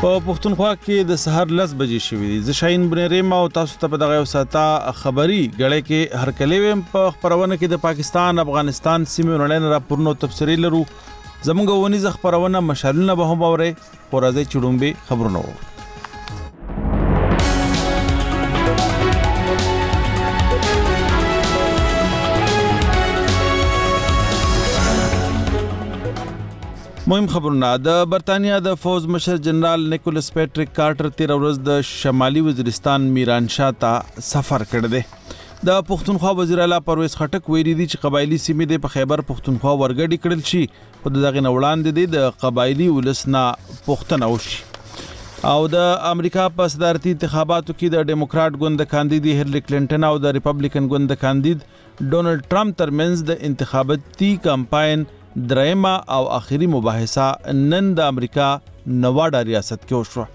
په پښتونخوا کې د سحر 10 بجې شوې دي. زه شاهین بنيریم او تاسو ته په دغه ساته خبري غړې کې هر کلیم په خبرونه کې د پاکستان افغانستان سیمې نړۍ راپورونو تفسیری لرو. زموږ ونیز خبرونه مشالونه به هم اوري خو راځي چړومبه خبرونه وو. مهم خبرونه. د برتانیا د فوز مشر جنرال نیکولس پیټریک کارټر 13 ورځ د شمالي وزیرستان میرانشاه ته سفر کړی دی. د پښتونخوا وزیر اعلی پرویز خټک ویلي دي چې قبایلی سیمې د خیبر پښتونخوا ورګډي کړل شي په دغه وړاندې د قبایلی ولسنا پښتنه وشي. او د امریکا په صدارتي انتخاباتو کې د ډیموکرات ګوند کاندید هیلری کلینټن او د ریپبلیکن ګوند کاندید ډونالد ټرمپ ترمنځ د انتخاباتي کمپاین درېما او اخیری مباحثه نن د امریکا نواډا ریاست کې وشوه.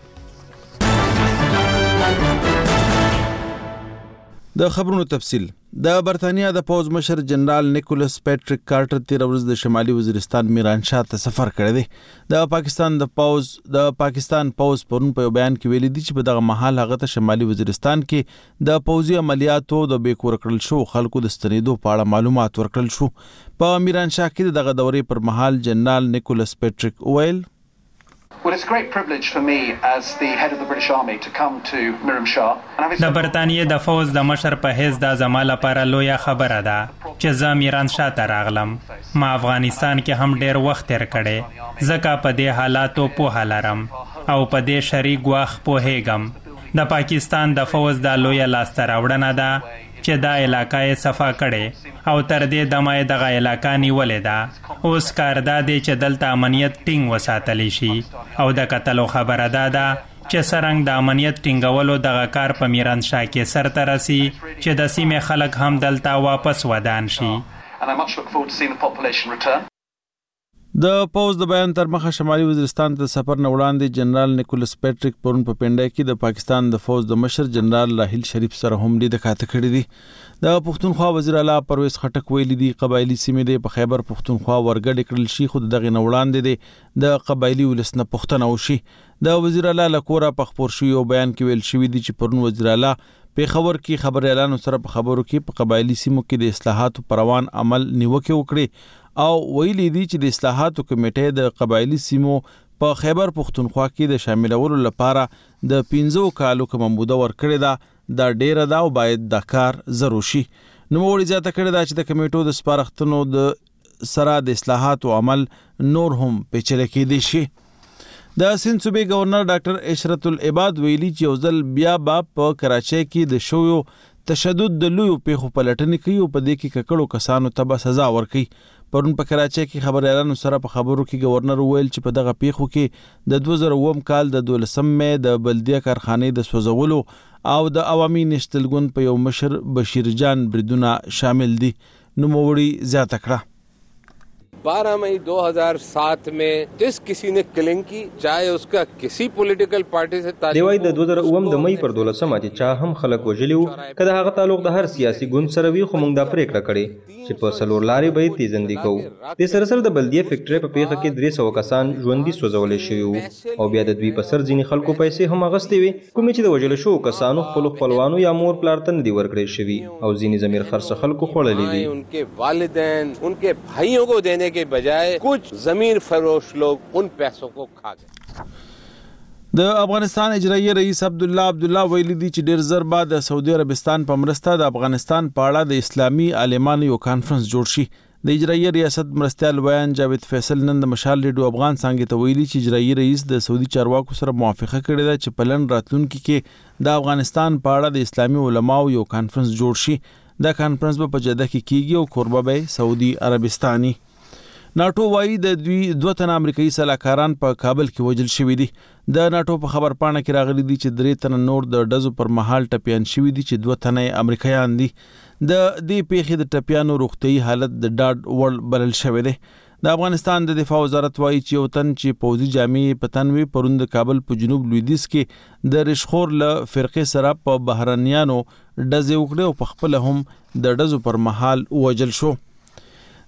د خبرونو تفصیل. د برتانیا د پوز مشر جنرال نیکولس پیټریک کارټر 13 ورځ د شمالي وزیرستان میرانشاه ته سفر کړی دی. د پاکستان پوز پرون په بیان کې ویلي دي چې په دغه مهال هغه ته شمالي وزیرستان کې د پوزي عملیاتو د بیکور کړل شو خلکو د ستنېدو په اړه معلومات ورکړل شو. په میرانشاه کې دغه دورې پر مهال جنرال نیکولس پیټریک ویل Well, it's a great privilege for me as the head of the British Army to come to Miram Shah. د برتانیې د فوز د مشر په حیث د زما لپاره لویه خبره ده چې زه میران شاه ته راغلم. ما افغانستان کې هم ډېر وخت تیر کړی ځکه په دې حالاتو پوهه لرم او په دې شریک وخت پوهیږم. د پاکستان د فوز د لویه لاسته راوړنه ده چې دا علاقه یې صفا کړي او تر دې دمه یې دغه علاقه نیولې ده. اوس کار دا دی چې دلته امنیت ټینګ وساتلی شي او د کتلو خبره دا ده چې څرنګه د امنیت ټینګولو دغه کار په میرانشاه کې سرته رسي چې د سیمې خلک هم دلته واپس ودان شي. د پوز د بیان تر مخه شمالي وزیرستان ته سفر نه وړاندې جنرال نیکولس پیټریک پرون په پنډای کې د پاکستان د فوز د مشر جنرال راحیل شریف سره هم لیدل کاته کړی دي. د پښتونخوا وزیر اعلی پرویز خټک ویلي دي قبایلی سیمې د خیبر پښتونخوا ورګډ کړل شي خو دغه نه وړاندې د قبایلی ولسنه پښتنه وشي. د وزیر اعلی لکوره په خبر شوی او بیان کې ویل شوی دي چې پرون وزیر اعلی په خبر کې خبر اعلان سره په خبرو کې په قبایلی سیمو کې د اصلاحاتو پروان عمل نیوکه وکړي او ویلي دي چې د اصلاحاتو کمیټه د قبایلی سیمو په خیبر پښتونخوا کې د شاملولو لپاره د 15 کالو کوم موده ورکړی دا د ډیره دا او باید د کار ضروري شي. نو وړي ځاته کړی دا چې د کمیټو د سپارښتنو د سره د اصلاحاتو عمل نور هم پیچلې کېدي شي. د سند صوبې گورنر ډاکټر اشرت العباد ویلي چې یو ځل بیا په کراچۍ کې د شویو تشدد د لویو پیښو پلټنې کوي او په دې کې ککړو کسانو ته به سزا ورکړي. پرون په کراچۍ کې خبر اعلان سره په خبرو کې گورنر ویل چې په دغه پیښو کې د 2009 کال د 12 مې د بلدیه کارخانې د سوځولو او د عوامي نشتلګون په یو مشر بشیر جان بریدونه شامل دي. نو موړي زیاته کړه 12 मई 2007 में जिस किसी ने किलिंग की चाहे उसका किसी पॉलिटिकल पार्टी से دیوای د 2009 د مې پر 12 چې چا هم خلک وجلیو کله هغه تعلق د هر سیاسي ګوند سره وی خو موږ دا پریکړه کړې چې په سلور لارې به تیزندې کوو. د سرسر د بلدیه فیکټری په پیښه کې 300 کسان ژوندۍ سوځول شوي او بیا د دوی په سر ځینې خلکو پیسې هم اغستې وي کومې چې د وجل شو کسانو خپل خپلوانو یا مور پلارتن دی ورکړې شوي او ځینې زمير خرڅ خلکو خړلې دي. उनके वालिदैन उनके भाइयों को देने के बजाय कुछ जमीन फरोश लोग उन पैसों को खा गए. د افغانستان اجرایی رئیس عبدالله ویلي دي چې ډیر زر بعد د سعودي عربستان په مرسته د افغانستان په اړه د اسلامي عالمانو یو کانفرنس جوړ شي. د اجرایی ریاست مرستیال ویان جاوید فیصل نن د مشال ریډیو افغان څنګه ته ویلي چې اجرایی رئیس د سعودي چارواکو سره موافقه کړې ده چې پلن راتلونکي کې د افغانستان په اړه د اسلامي علماو یو کانفرنس جوړ شي. دا کانفرنس په جده کې کیږي او کوربه به سعودي عربستاني. ناټو وايي د دوه تن امریکایي سلاکاران په کابل کې وژل شوي دي. د ناټو په خبر پاڼه کې راغلي دي چې 3 تن نور د ډزو پر مهال ټپيان شوي دي چې 2 تن امریکایان دي. د دې پیښې د ټپيانو روغتيایي حالت د ډاډ وړ بلل شوی دی. د افغانستان د دفاع وزارت وايي چې یو تن چې پوځي جامې په تن وی پروند کابل په جنوب لویدیځ کې د رشخور له فرقې سره په بهرنیانو ډزې وکړې او په خپل هم د ډزو پر مهال وژل شو.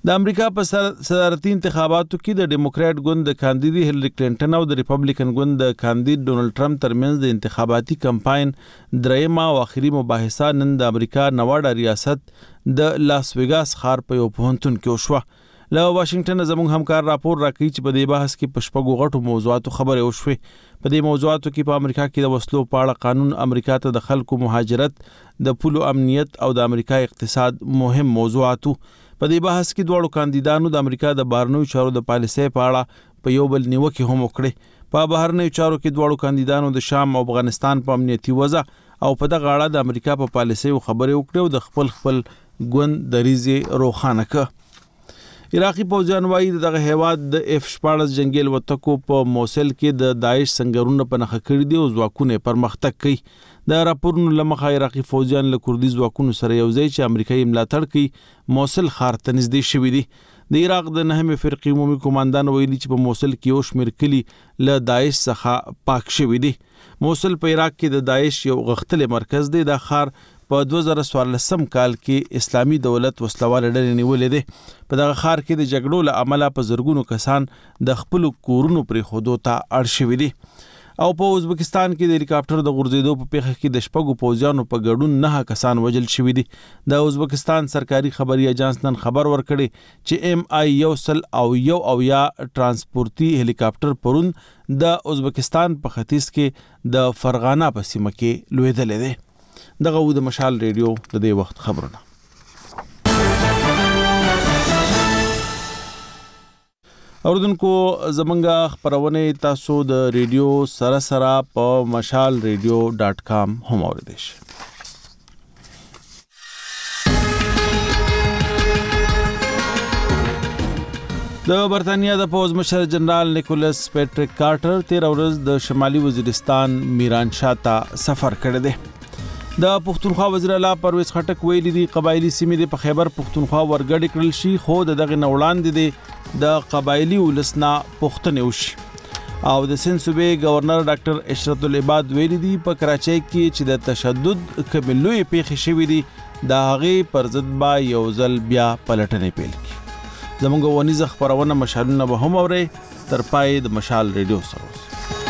د امریکا په صدارتي انتخاباتو کې د ډیموکرات ګوند د کاندید هیلری کلینټن او د ریپبلیکن ګوند د کاندید ډونالد ټرمپ ترمنځ د انتخاباتي کمپاین درېیمه او اخري مباحثه نن د امریکا نواډا ریاست د لاس ویګاس ښار په یو پوهنتون کې وشوه. له واشنگټن زموږ همکار راپور راکوي چې په دې بحث کې په شپږو غټو موضوعاتو خبرې وشوې. په دې موضوعاتو کې په امریکا کې د وسلو په اړه قانون، امریکا ته د خلکو مهاجرت، د پولو امنیت او د امریکا اقتصاد مهم موضوعاتو. په دې بحث کې دواړو کاندیدانو د امریکا د بهرنیو چارو د پالیسۍ په اړه په یو بل نیوکې هم وکړې. په بهرنیو چارو کې دواړو کاندیدانو د شام او افغانستان په امنیتي وضع او په دغه اړه د امریکا په پالیسۍ خبرې وکړې او د خپل ګوند دریځ روښانه کړ. عراقي پوځیان وایي دغه هیواد د F-14 جنگي الوتکو په موصل کې د داعش سنگرونه په نښه کړي دي او ځواکونه پرمختګ کوي. د راپورونو له مخې عراقي فوجیان له کردي ځواکونو سره یو ځای چې امریکایي ملاتړ کوي موصل ښار ته نږدې شوي دي. د عراق د 9مې فرقې عمومي قوماندان ویلي چې په موصل کې یو شمېر کلي له داعش څخه پاک شوي دي. موصل په عراق کې د داعش یو غښتلی مرکز دی. دا ښار په 2014 کال کې اسلامي دولت وسلواله ډلې نیولې دي. په دغه ښار کې د جګړو له امله په زرګونو کسان د خپلو کورونو پرېښودو ته اړ شوي دي. او په ازبکستان کې د هلیکاپټر د غورځېدو په پیښه کې د شپږو پوځیانو په ګډون 9 کسان وژل شوي دي. د ازبکستان سرکاري خبري اجانس نن خبر ورکړی چې MI-101 ترانسپورتي هلیکاپټر پرون د ازبکستان په ختیځ کې د فرغانه په سیمه کې لوېدلی دی. دغه و د مشال ریډیو د دې وخت خبرونه. اوردونکو زمونږه خبرونه تاسو د ریډیو سره په mashalradio.com هم اوریدئ شئ. د برتانیا د پوځ مشر جنرال نیکولس پیټریک کارټر 13 ورځ د شمالي وزیرستان میران شاه ته سفر کړی دی. د پښتونخوا وزیر اعلی پرویز خټک ویلي دي قبایلی سیمې په خیبر پښتونخوا ورګډ کړل شي، خو دغه نه وړاندې دي د قبایلی ولسنا پښتنې وشي. او د سند صوبې گورنر ډاکټر اشرت العباد ویلي دي په کراچۍ کې چې د تشدد کومې لویې پیښې شوې دي د هغې پر ضد به یو ځل بیا پلټنې پیل کړي. زموږ ونیزه خپرونه مشالونه به هم اورئ. تر پای د مشال ریډیو سره اوسئ.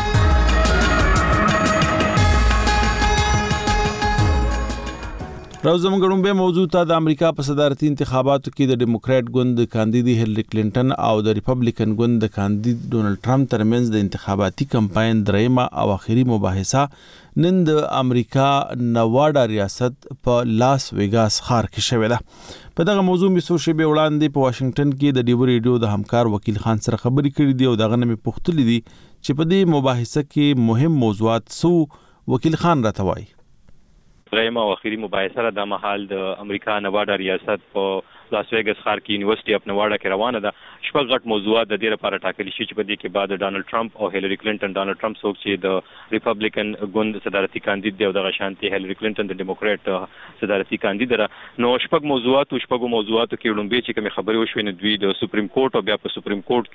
راوزم غړم به موضوع ته د امریکا په صدارتي انتخاباتو کې د ډیموکرات ګوند د کاندید هیلری کلینټن او د ریپبلیکن ګوند د کاندید ډونالد ټرمپ ترمنځ د انتخاباتي کمپاین درېیمه او اخري مباحثه نن د امریکا نواډا ریاست په لاس ویګاس ښار کې شوې ده. په دغه موضوع می څو شېبې وړاندې په واشنگټن کې د ډیو ریډیو د همکار وکیل خان سره خبرې کړې دي او دغه نه مې پوښتلې دي چې په دې مباحثه کې مهم موضوعات سو. وکیل خان راته وایي درېیمه او اخري مباحثه د مهال د امریکا نواډا ریاست په لاس ویګاس ښار کې یونیورسيټي اف نواډا کې روانه ده. شپږ غټ موضوعات د دې لپاره ټاکلي شي چې په دې کې بعد ډانلډ ټرمپ او هیلری کلینټن، ډانلډ ټرمپ څوک چې د ریپبلیکن ګوند صدارتي کاندید دی او دغه شانتي هیلری کلینټن د ډیموکرات صدارتي کاندید ده. نو شپږ موضوعاتو کې لومبي چې کوم خبرې وشوي نه دوی د سپریم کورټ او بیا په سپریم کورټ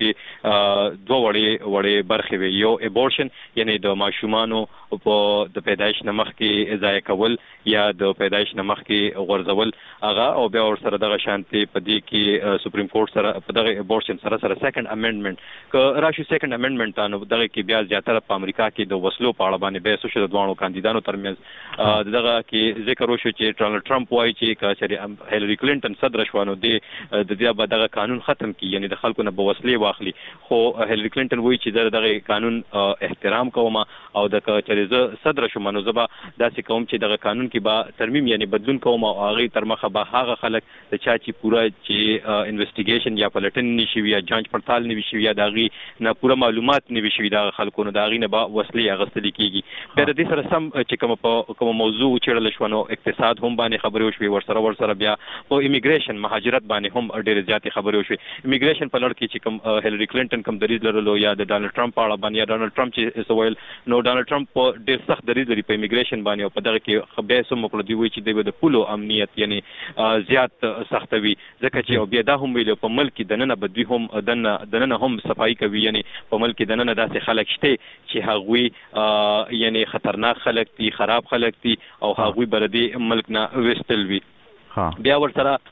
کې دوه وړې برخې وي. یو ابورشن یعنی د ماشومانو په د پیدایش نه مخکې ضایع کول یا د پیدایش نه مخکې غورځول هغه، او بیا ورسره دغه شانتي په دې کې سپریم کورټ سره په دغه ابورشن سره سیکنډ امندمنت که راشي. سیکنډ امندمنت نو دغه کې بیا زیاتره په امریکا کې د وسلو په اړه باندې بحث وشو د دوه کاندیدانو ترمنځ. دغه کې ذکر وشو چې ډانلډ ټرمپ وایي چې کله هیلری کلینټن صدر شوانو د دې به دغه قانون ختم کی، یعنی د خلکو نه به وسلې واخلي. خو هیلری کلینټن وایي چې دغه قانون احترام کوم او د چې زه صدر شوم نو زه به داسې کوم چې دغه قانون کې به ترمیم یعنی بدلون کوم او هغه تر مخه به هغه خلک د چا چې پورا چې انویسټیګیشن یا پلټن نشي یا جانچ پړتال نه وشي یا دغه نه پورا معلومات نه وشي د خلکو نه دغه نه به وسلې اغستل کیږي. بیا د دې سره سم چې کوم موضوع چیرل شو نو اقتصاد هم باندې خبرې وشوي، ورسره بیا په ایمیګریشن مهاجرت باندې هم ډېر زیاتې خبرې وشوي. ایمیګریشن په لړ کې چې کوم هیلری کلینټن کوم دریځ لرلو یا د ډانلډ ټرمپ په اړه باندې یا ډانلډ ټرمپ چې سوال نو ډانلډ ټرمپ ډېر سخت دریځ لري په ایمیګریشن باندې او په دغه کې خبره سم مکړه دی وی چې د پولو امنیت یعنی زیات سختوي ځکه چې بیا دا هم ویل په ملک د نن بدوي هم دنه هم صفائی کوي، یعنی په ملک د نن داسې خلک شته چې هغوی یعنی خطرناک خلک دي، خراب خلک دي او هغوی بردي ملک نه وستل وي. بیا ورسره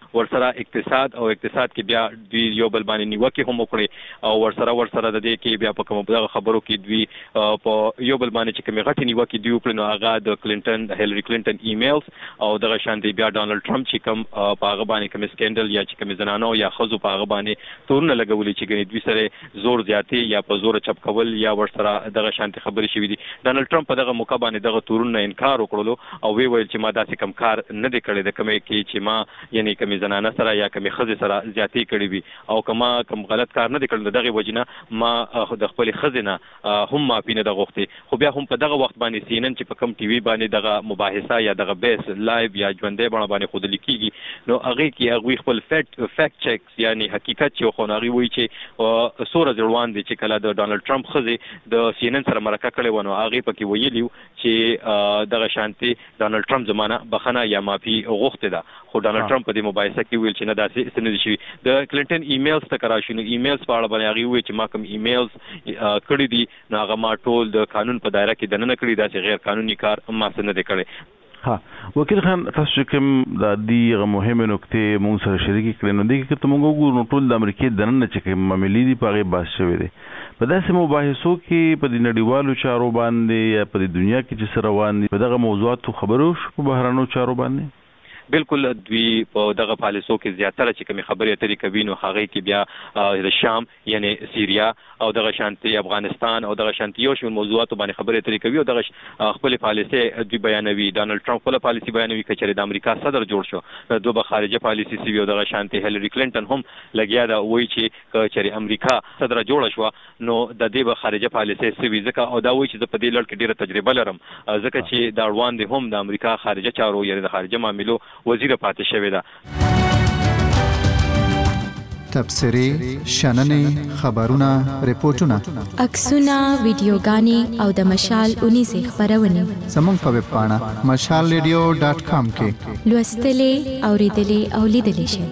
ورسره اقتصاد کې بیا دوی یو بل باندې نیوکه هم وکړي او ورسره د دې کې بیا په کوم دغه خبرو کې دوی په یو بل باندې چې کوم غټي نیوکه دی وکړي نو هغه د هیلری کلینټن ایمیلز او دغه شان دی بیا ډانلډ ټرمپ چې کوم په هغه باندې کوم سکینډل یا چې کوم زنانو یا خزو په هغه باندې تورونه لګولي چې ګنې دوی سره زور زیاتی یا په زور چپ کول یا ورسره دغه شانتي خبرې شوې دي. ډانلډ ټرمپ په دغه موقع باندې دغه تورونه انکار وکړلو او وی ویل چې ما داسې کوم کار نه دی کړی د کومې کې چې ما یعنی کومې زنانه سره یا کومې خزې سره زیاتی کړې وي او کوم غلط کار نه دی کړل. دغه وجنه ما د خپل خزینه هم معافي نه د غوښتي خو بیا هم په دغه وخت باندې سینن چې په کوم ټي وي باندې دغه مباحثه یا دغه بیس لایو یا ژوندې باندې خود لیکيږي نو هغه کې هغه خپل فیکټ چیکس یعنی حقیقت چې خو هغه وایي چې سوره ځوان دي چې کله د ډانلډ ټرمپ خزې د سینن سره مرکه کړې ونه هغه پکې ویلیو چې دغه شانتي ډانلډ ټرمپ زمانہ بخنه یا معافي غوښته ده خو ډانلډ ټرمپ په دې مباحثه کې ویل چې نه داسې سند شي. د کلینټن ایمیلز ته کرا شنو ایمیلز په اړه باندې هغه وی چې ما کوم ایمیلز کړی دي نو هغه ما ټول د قانون په دایره کې دننه کړی داسې غیر قانوني کار ما څه نه کړی. وکیل خان تاسو کوم د دې مهمه نکته مونږ سره شریک کړئ نو دغه کې موږ وګورو ټول د امریکای دننه چې کوم معاملې دي په هغه باس شوی دي په داسې مباحثو کې په د نړیوالو چارو باندې یا په دنیا کې چې سره روان دي په دغه موضوعاتو خبرو په بهرانو چارو باندې بالکل دوی په دغه پالیسو کې زیاتره چې کوم خبرې اترې کوي نو هغه کې بیا د شام یعنی سیریا او دغه شانتي افغانستان او دغه شانتي یو شمول موضوعات باندې خبرې اترې کوي او دغه خپل پالیسي دوی بیانوي. ډانلډ ټرمپ خپل پالیسي بیانوي چې د امریکا صدر جوړ شو دوه خارجه پالیسي سی او دغه شانتي هیلری کلینټن هم لګیا دا وایي چې امریکا صدر جوړ شو نو د دې به خارجه پالیسي سی ځکه او دا وایي چې په دې لړ کې ډیره تجربه لرم ځکه چې دا روان دي هم د امریکا خارجه چارو یعنی د خارجه معاملو وزیر پاتې شوی ده. تبصرې شننې خبرونه ریپورتونه عکسونه ویډیوګانې او د مشال 19 خبرونه زموږ په ویب پاڼه mashalradio.com کې لوستلې اوریدلې او لیدلې شئ.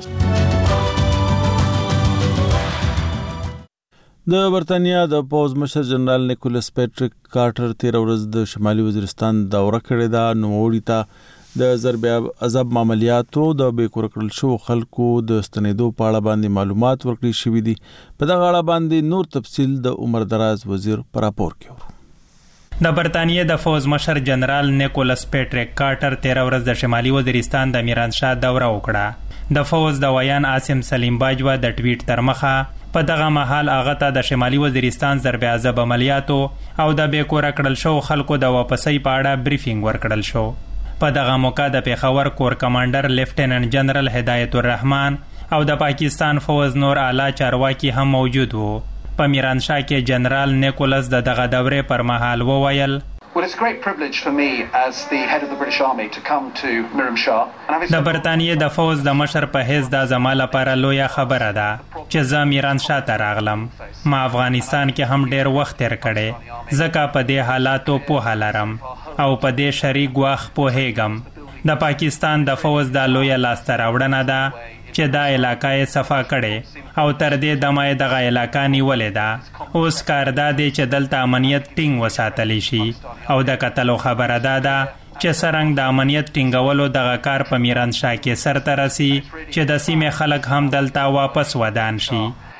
د برتانیا د پوز مشر جنرال نیکولس پیټریک کارټر 13 ورځ د شمالي وزیرستان دوره کړې ده. نوموړي ته د ضرب عذاب عملیاتو د بیکور کړل شو خلکو د ستنېدو په اړه باندې معلومات ورکړي شوې دي. په دغه اړه باندې نور تفصیل د عمر دراز وزیر پر راپور کې د برتانیې د فوز مشر جنرال نیکولس پیټریک کارټر 13 ورځ د شمالي وزیرستان د میرانشاه دوره وکړه. د فوز د ویان عاصم سلیم باجوا د ټویټ تر مخه په دغه مهال هغه ته د شمالي وزیرستان ضرب عذاب عملیاتو او د بیکور کړل شو خلکو د واپسۍ په اړه بریفینګ ورکړل شو. په دغه موقع د پیښور کور کمانډر لیفټیننټ جنرال هدایت الرحمن او د پاکستان فوز نور اعلی چارواکي هم موجود وو. په میرانشاه کې جنرال نیکولس دغه دورې پر مهال وویل Well, it's a great privilege for me as the head of the British Army to come to Miramshah. د برتانیې د فوز د مشر په حیث د زما لپاره لویه خبره ده چې زه میرانشاه ته راغلم. ما افغانستان کې هم ډیر وخت تیر کړی ځکه په دې حالاتو پوهه لرم او په دې شریک واخ پوهیږم. د پاکستان د فوز د لویه لاسته راوړنه ده چې دا علاقه یې صفا کړي او تر دې دمه یې دغه علاقه نیولې ده. اوس کار دا دی چې دلته امنیت ټینګ وساتلی شي او د کتلو خبره ده چې څرنګه د امنیت ټینګولو دغه کار په میرانشاه کې سرته رسي چې د سیمې خلک هم دلته واپس ودان شي.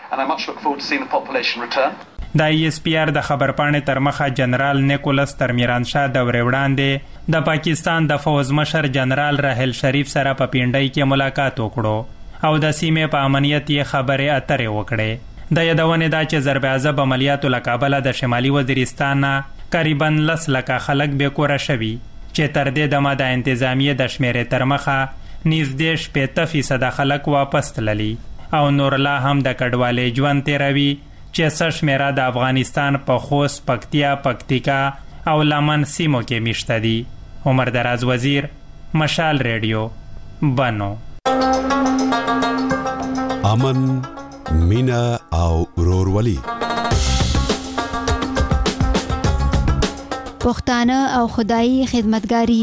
د ایس پی آر د خبرپاڼې تر مخه جنرال نیکولس تر میرانشاه دورې وړاندې د پاکستان د فوز مشر جنرال راحل شریف سره په پینډۍ کې ملاقات وکړو او د سیمې په امنیت یې خبرې اترې وکړې. د یادونې دا چې ضرب عذاب عملیاتو له کابله د شمالي وزیرستان نه قریبا 10 لکه خلک بیکوره شوي چې تر دې دمه د انتظامیې د شمیرې تر مخه نږدې 50% خلک واپس تللي او نور لا هم د کډوالۍ ژوند تیروي چې څه شمیره د افغانستان په خوست، پکتیا، پکتیکا او لمن سیمو کې میشته دي. عمر دراز وزیر، مشال ریډیو، بنو. امن، مینا او ورورولي. پښتانه او خدایي خدمتګاری.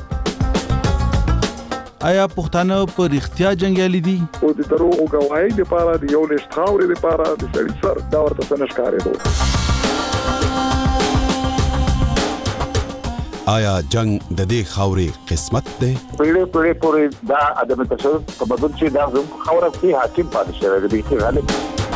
آیا پښتانه په رښتیا جنگیالي دي؟ او د دروغ غواړي د پاره د یو لښت خاورې د پاره د سړي سر دا ورته څنګه ښکارېدو. آیا جنگ د دې خاورې قسمت دی؟ پیړې پورې دا عدم تشدد په بدل چې دا زموږ خاوره کې حاکم پاتې شوی دی غالب.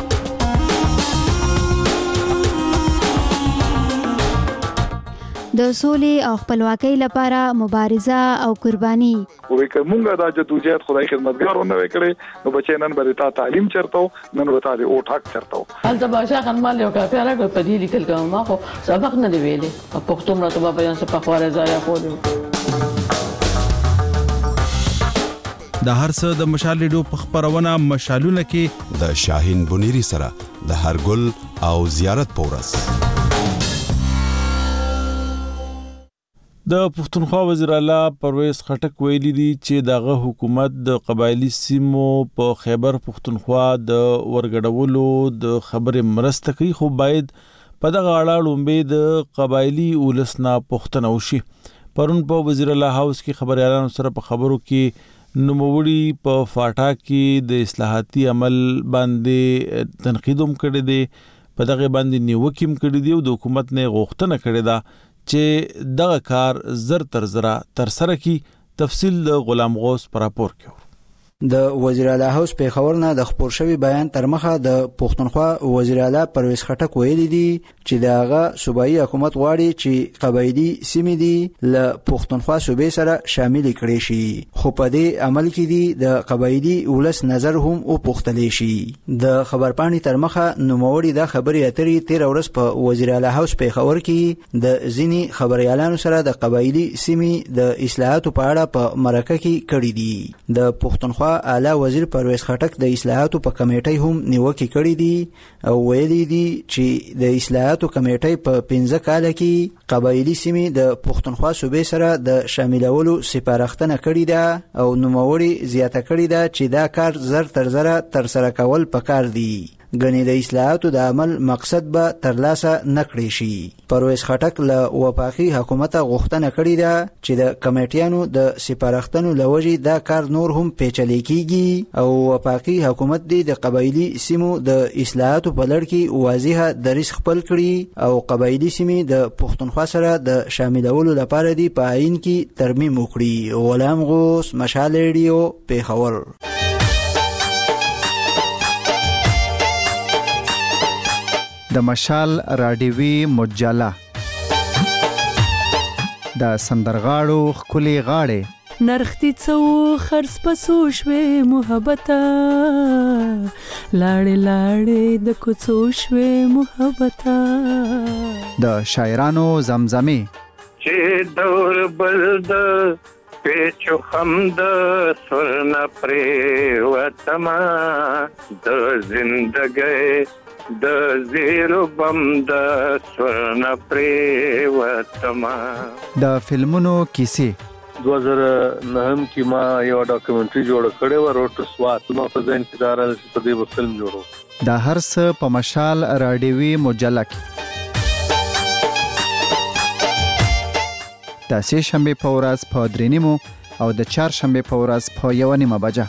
د سولې او خپلواکۍ لپاره مبارزه او قرباني. وې کومه دا جدوجہد خدای خدمتګارونه وکړي نو بچی نن به تا تعلیم چرته نن به تا او ټاک چرته. هلته باشا خنمال یو کافي راغی په دې لیکل کوم ما خو سبق نه دی ویلې په پښتو مرته په بیان څه په خواره ځای خو د هر څه د مشال ریډیو په خبرونه مشالونه کې د شاهین بنيري سره د هرګل او زیارت پورس. د پښتونخوا وزیر اعلی پرویز خټک ویلي دي چې دغه حکومت د قبایلی سیمو په خیبر پښتونخوا د ورګډولو د خبرې مرسته کوي، خو باید په دغه اړه لومبه د قبایلی ولسنا پښتنه وشي. پرون په وزیر اعلی هاوس کې خبريالانو سره په خبرو کې نوموړي په فاټا کې د اصلاحاتي عمل باندې تنقیدوم کړی دی، په دغه باندې نیوکیم کړی دی او د حکومت نه غوښتنه کړې ده چې دغه کار زر تر زره تر سره کی. تفصیل د غلام غوث پر راپور کې. د وزیر اعلی هاوس په خبرونه د خبر شوی بیان تر مخه د پښتونخوا وزیر اعلی پرویز خټک ویلي دي چې دغه صوبایي حکومت غواړي چې قبایلی سیمې دي له پښتونخوا صوبې سره شامل کړي شي، خو په دې عمل کې دي د قبایلی ولس نظر هم او پښتلې شي. د خبرپاڼې تر مخه نوموړي د خبري اترې 13 ورځ په وزیر اعلی هاوس په خبر کې د ځینی خبريالانو سره د قبایلی سیمې د اصلاحاتو په اړه په مرکه کې کړي دي. د پښتونخوا اعلی وزیر پرویز خټک د اصلاحاتو په کمیټې هم نیوکه کړې دي او ویلي دي چې د اصلاحاتو کمیټې په 15 کال کې قبایلی سیمې د پښتونخوا صوبې سره د شاملولو سپارښتنه کړې ده او نوموړي زیاته کړې ده چې دا کار زر تر زره تر سره کول پکار دي. غنی د اصلاحاتو د عمل مقصد به ترلاسه نکړي شي. پرویز خټک له وفاقي حکومت غوښتنه کړې ده چې د کمیټیانو د سپارښتنو لوجي دا کار نور هم پیچلې کیږي او وفاقي حکومت د قبایلی سیمو د اصلاحاتو په لړ کې واضحه دریس خپل کړي او قبایلی سیمې د پښتونخوا سره د شاملولو لپاره دی په عین کې ترمیم وکړي. غلام غوث، مشال ریډیو، پیښور. د مشال راډیوي مجله د سندرغاړو خولي غاړې نرختی څو خرڅ پسو شوي محبته لاړې لاړې د کوڅو شوي محبته د شاعرانو زمزمې چې دور بلد پیچو خمد سرنا پری وتما د زندګۍ د زیرو بم د سورنا پری وتما. د فلمونو کیسې 2009 کې ما یو ډاکومنټري جوړ کړی و روټ سوات نو په ځین کې دارل په دې فلم جوړو. د هر څه په مشال راډیوي مجله کې د سه شنبه په ورځ په 3:30 او د چهارشنبه په ورځ په 1:30 بجه.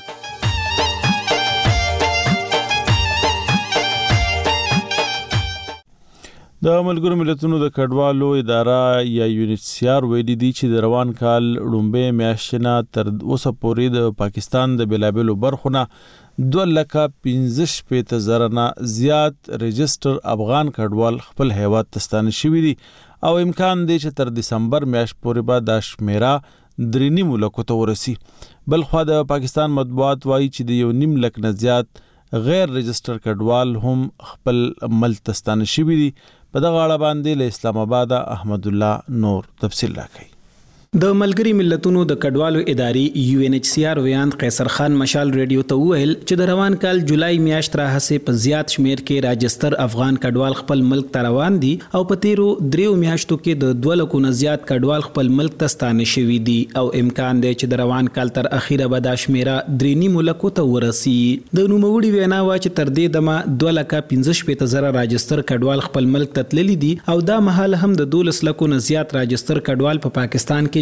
د ملګرو ملتونو د کډوالو اداره یا یونیسیار ویلي دي چې د روان کال لومبه میاشتنه تر اوسه پورې د پاکستان د بلابلو برخونه 2,15,000 نه زیات رجستر افغان کډوال خپل هیواد ته ستانه شوي دي او امکان دی چې تر دسمبر میاشت پورې به دا شمیره 3.5 لکو ته ورسي. بلخوا د پاکستان مطبوعات وایي چې د 1.5 لک نه زیات غیر رجستر کډوال هم خپل ملک ته ستانه شوي دي. په دغه اړه باندې له اسلام آباد احمد الله نور تفصیل راکړي. د ملګری ملتونو د کډوالو ادارې UNHCR ویاند قیصر خان مشال ریډیو ته ویل چې د روان کال جولای میاشت راهسه په زیات شمیر کې راجستر افغان کډوال خپل ملک ته روان دي او په تیرو 3 میاشتو کې د 2 لکو نه زیات کډوال خپل ملک ته ستانه شوي دي او امکان دی چې د روان کال تر اخیره به دا شمیره 3.5 لکو ته ورسي. د نوموړي وینا وا چې تر دې دمه 2,15,000 راجستر کډوال خپل ملک ته تللي دي او دا مهال هم د 12 لکو نه زیات راجستر کډوال په پاکستان کې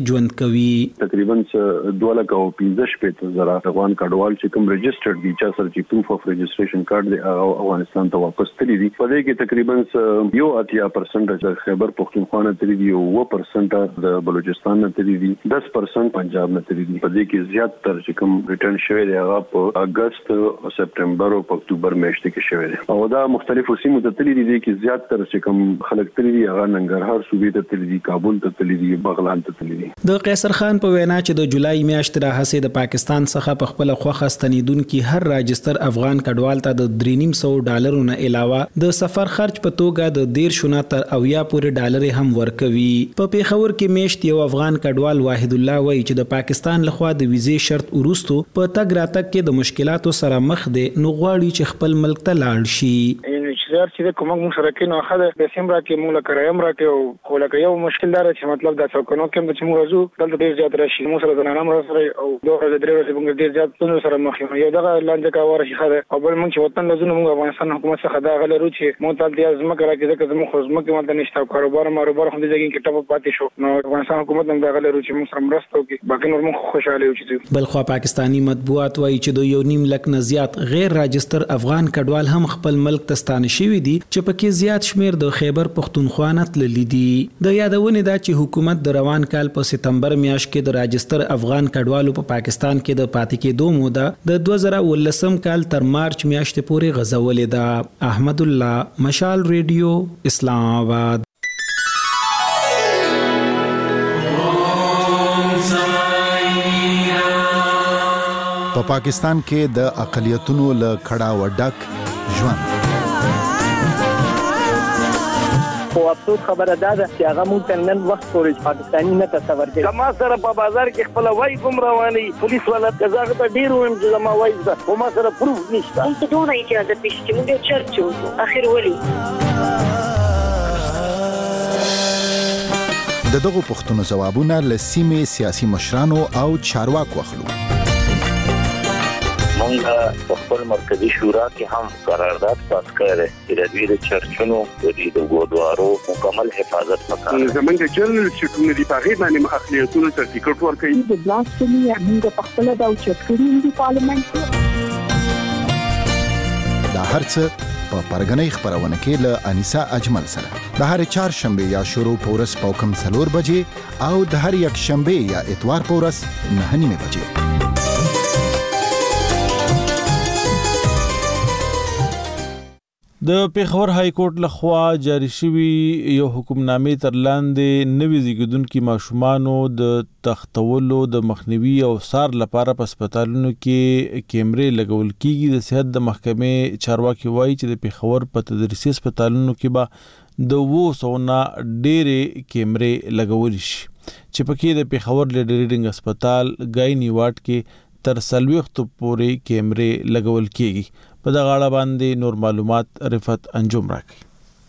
کې ژوند کوي. تقریبا 2,15,000 افغان کډوال چې کوم ريجسترډ دي چې سره چې پروف اف ريجستریشن کارت دی افغانستان ته واپس تللی دي. په دې کې تقریبا 80% د خیبر پختونخوا نه تللی دي او 9% د بلوچستان نه تللی دي 10% پنجاب نه تللی دي. په دې کې زیات تر چې کوم ریټرن شوی دی هغه په اگست او سپټمبر او اکتوبر میاشتې کې شوی دی او دا مختلفو سیمو ته تللی دي کې زیات تر چې کوم خلک تللی دي هغه ننګرهار صوبې ته تللی دي کابل ته تللی دي بغلان ته تللی دي. د قیصر خان په وینا چې د جولای میاشت راهسه د پاکستان څخه په خپل خوخه ستنیدونکو هر راجستر افغان کډوال ته د $350 نه علاوه د سفر خرج په توګه د 1.5 تر 90 پورې ډالر هم ورکوي. په پیښور کې میشت یو افغان کډوال واحد الله وایي چې د پاکستان لخوا د ویزې شرط ورستو په تګ راتګ کې د مشکلاتو سره مخ دي نو غواړي چې خپل ملک ته لاړ شي. چې کوم مشرکین او خاله د سیمرا کې موږ لکرایم راکې او خو لکه یو مشکل دار چې مطلب دا څوکنو کې چې موږ راځو دلته ډیر زیات راشي موږ سره د نام سره او دوه ورځې درې ورځې موږ ډیر زیات څنګه سره مخ یو دغه لاندې کا ورشي خاله او بل موږ چې وطن لزونه موږ افغانستان حکومت څخه دا غلرو چې موږ ته د ازمه کرا کې ځکه موږ خو ازمه کې مالته نشته کاروبار هم دې کې ټاپ پاتې شو نو افغانستان حکومت هم دا غلرو چې موږ سره مرسته وکړي باقي نور موږ خوشاله یو چې بل خو پاکستانی مطبوعات وایي چې د 1.5 لک نه زیات غیر راجستر افغان کډوال هم خپل ملک ته ستانه شوي دي چې پکې زیات شمیر د خیبر پختونخوا نه تللي دي. د یادونه ده چې حکومت د روان کال په سپتمبر میاشت کې د راجستر افغان کډوالو په پاکستان کې د پاتې کېدو موده د 2019 کال تر مارچ میاشتې پورې غځولې ده. احمد الله مشال ریډیو اسلام آباد. په پاکستان کې د اقلیتونو له کړه وډک ژوند او افسوس خبره ده چې هغه مونږ ته نن وخت پورې پاکستاني نه تصور کوي. کما سره په بازار کې خپل وای کوم رواني پولیس والا کزاغه ته ډیر ویم چې ما وای ده او ما سره پروف نشته. ته دونه اجازه پېښ چې موږ چرچو اخر ولي د دغه پښتنو جوابونه له سیمې سیاسي مشرانو او چارواکو اخلو. مونږ په خپل مرکزی شورا کې هم قرارداد پاس کړی چې د دوی د چرچونو د ګودوارو مکمل حفاظت وکړي. زمونږ جنرال سټیټونه دی په غیبه باندې اقلیتونو ته ټیکټ ورکړي. د بلاسټمي موږ په خپل د چرچونو دی پارلیمنت دا هرڅه په پرګنۍ خبرونه کې له انیسا اجمل سره د هر چهارشنبه یا شروع پورس پوکم 4 بجې او د هر یک شنبه یا اتوار پورس 9 بجې. د پیښور های کورټ لخوا جاری شوی یو حکمنامې تر لاندې نوي زیږیدونکو ماشومانو د تختولو د مخنیوي او سار لپاره په هسپتالونو کې کیمرې لګول کیږي. د صحت د محکمې چارواکي وایي چې د پیښور په تدریسي هسپتالونو کې به د 200 نه ډېرې کیمرې لګول شي چې پکې د پیښور لیډریډینګ هسپتال ګاینی واټ کې تر 40 پورې کیمرې لګول کیږي. په دغه اړه باندې نور معلومات رفعت انجم راکړي.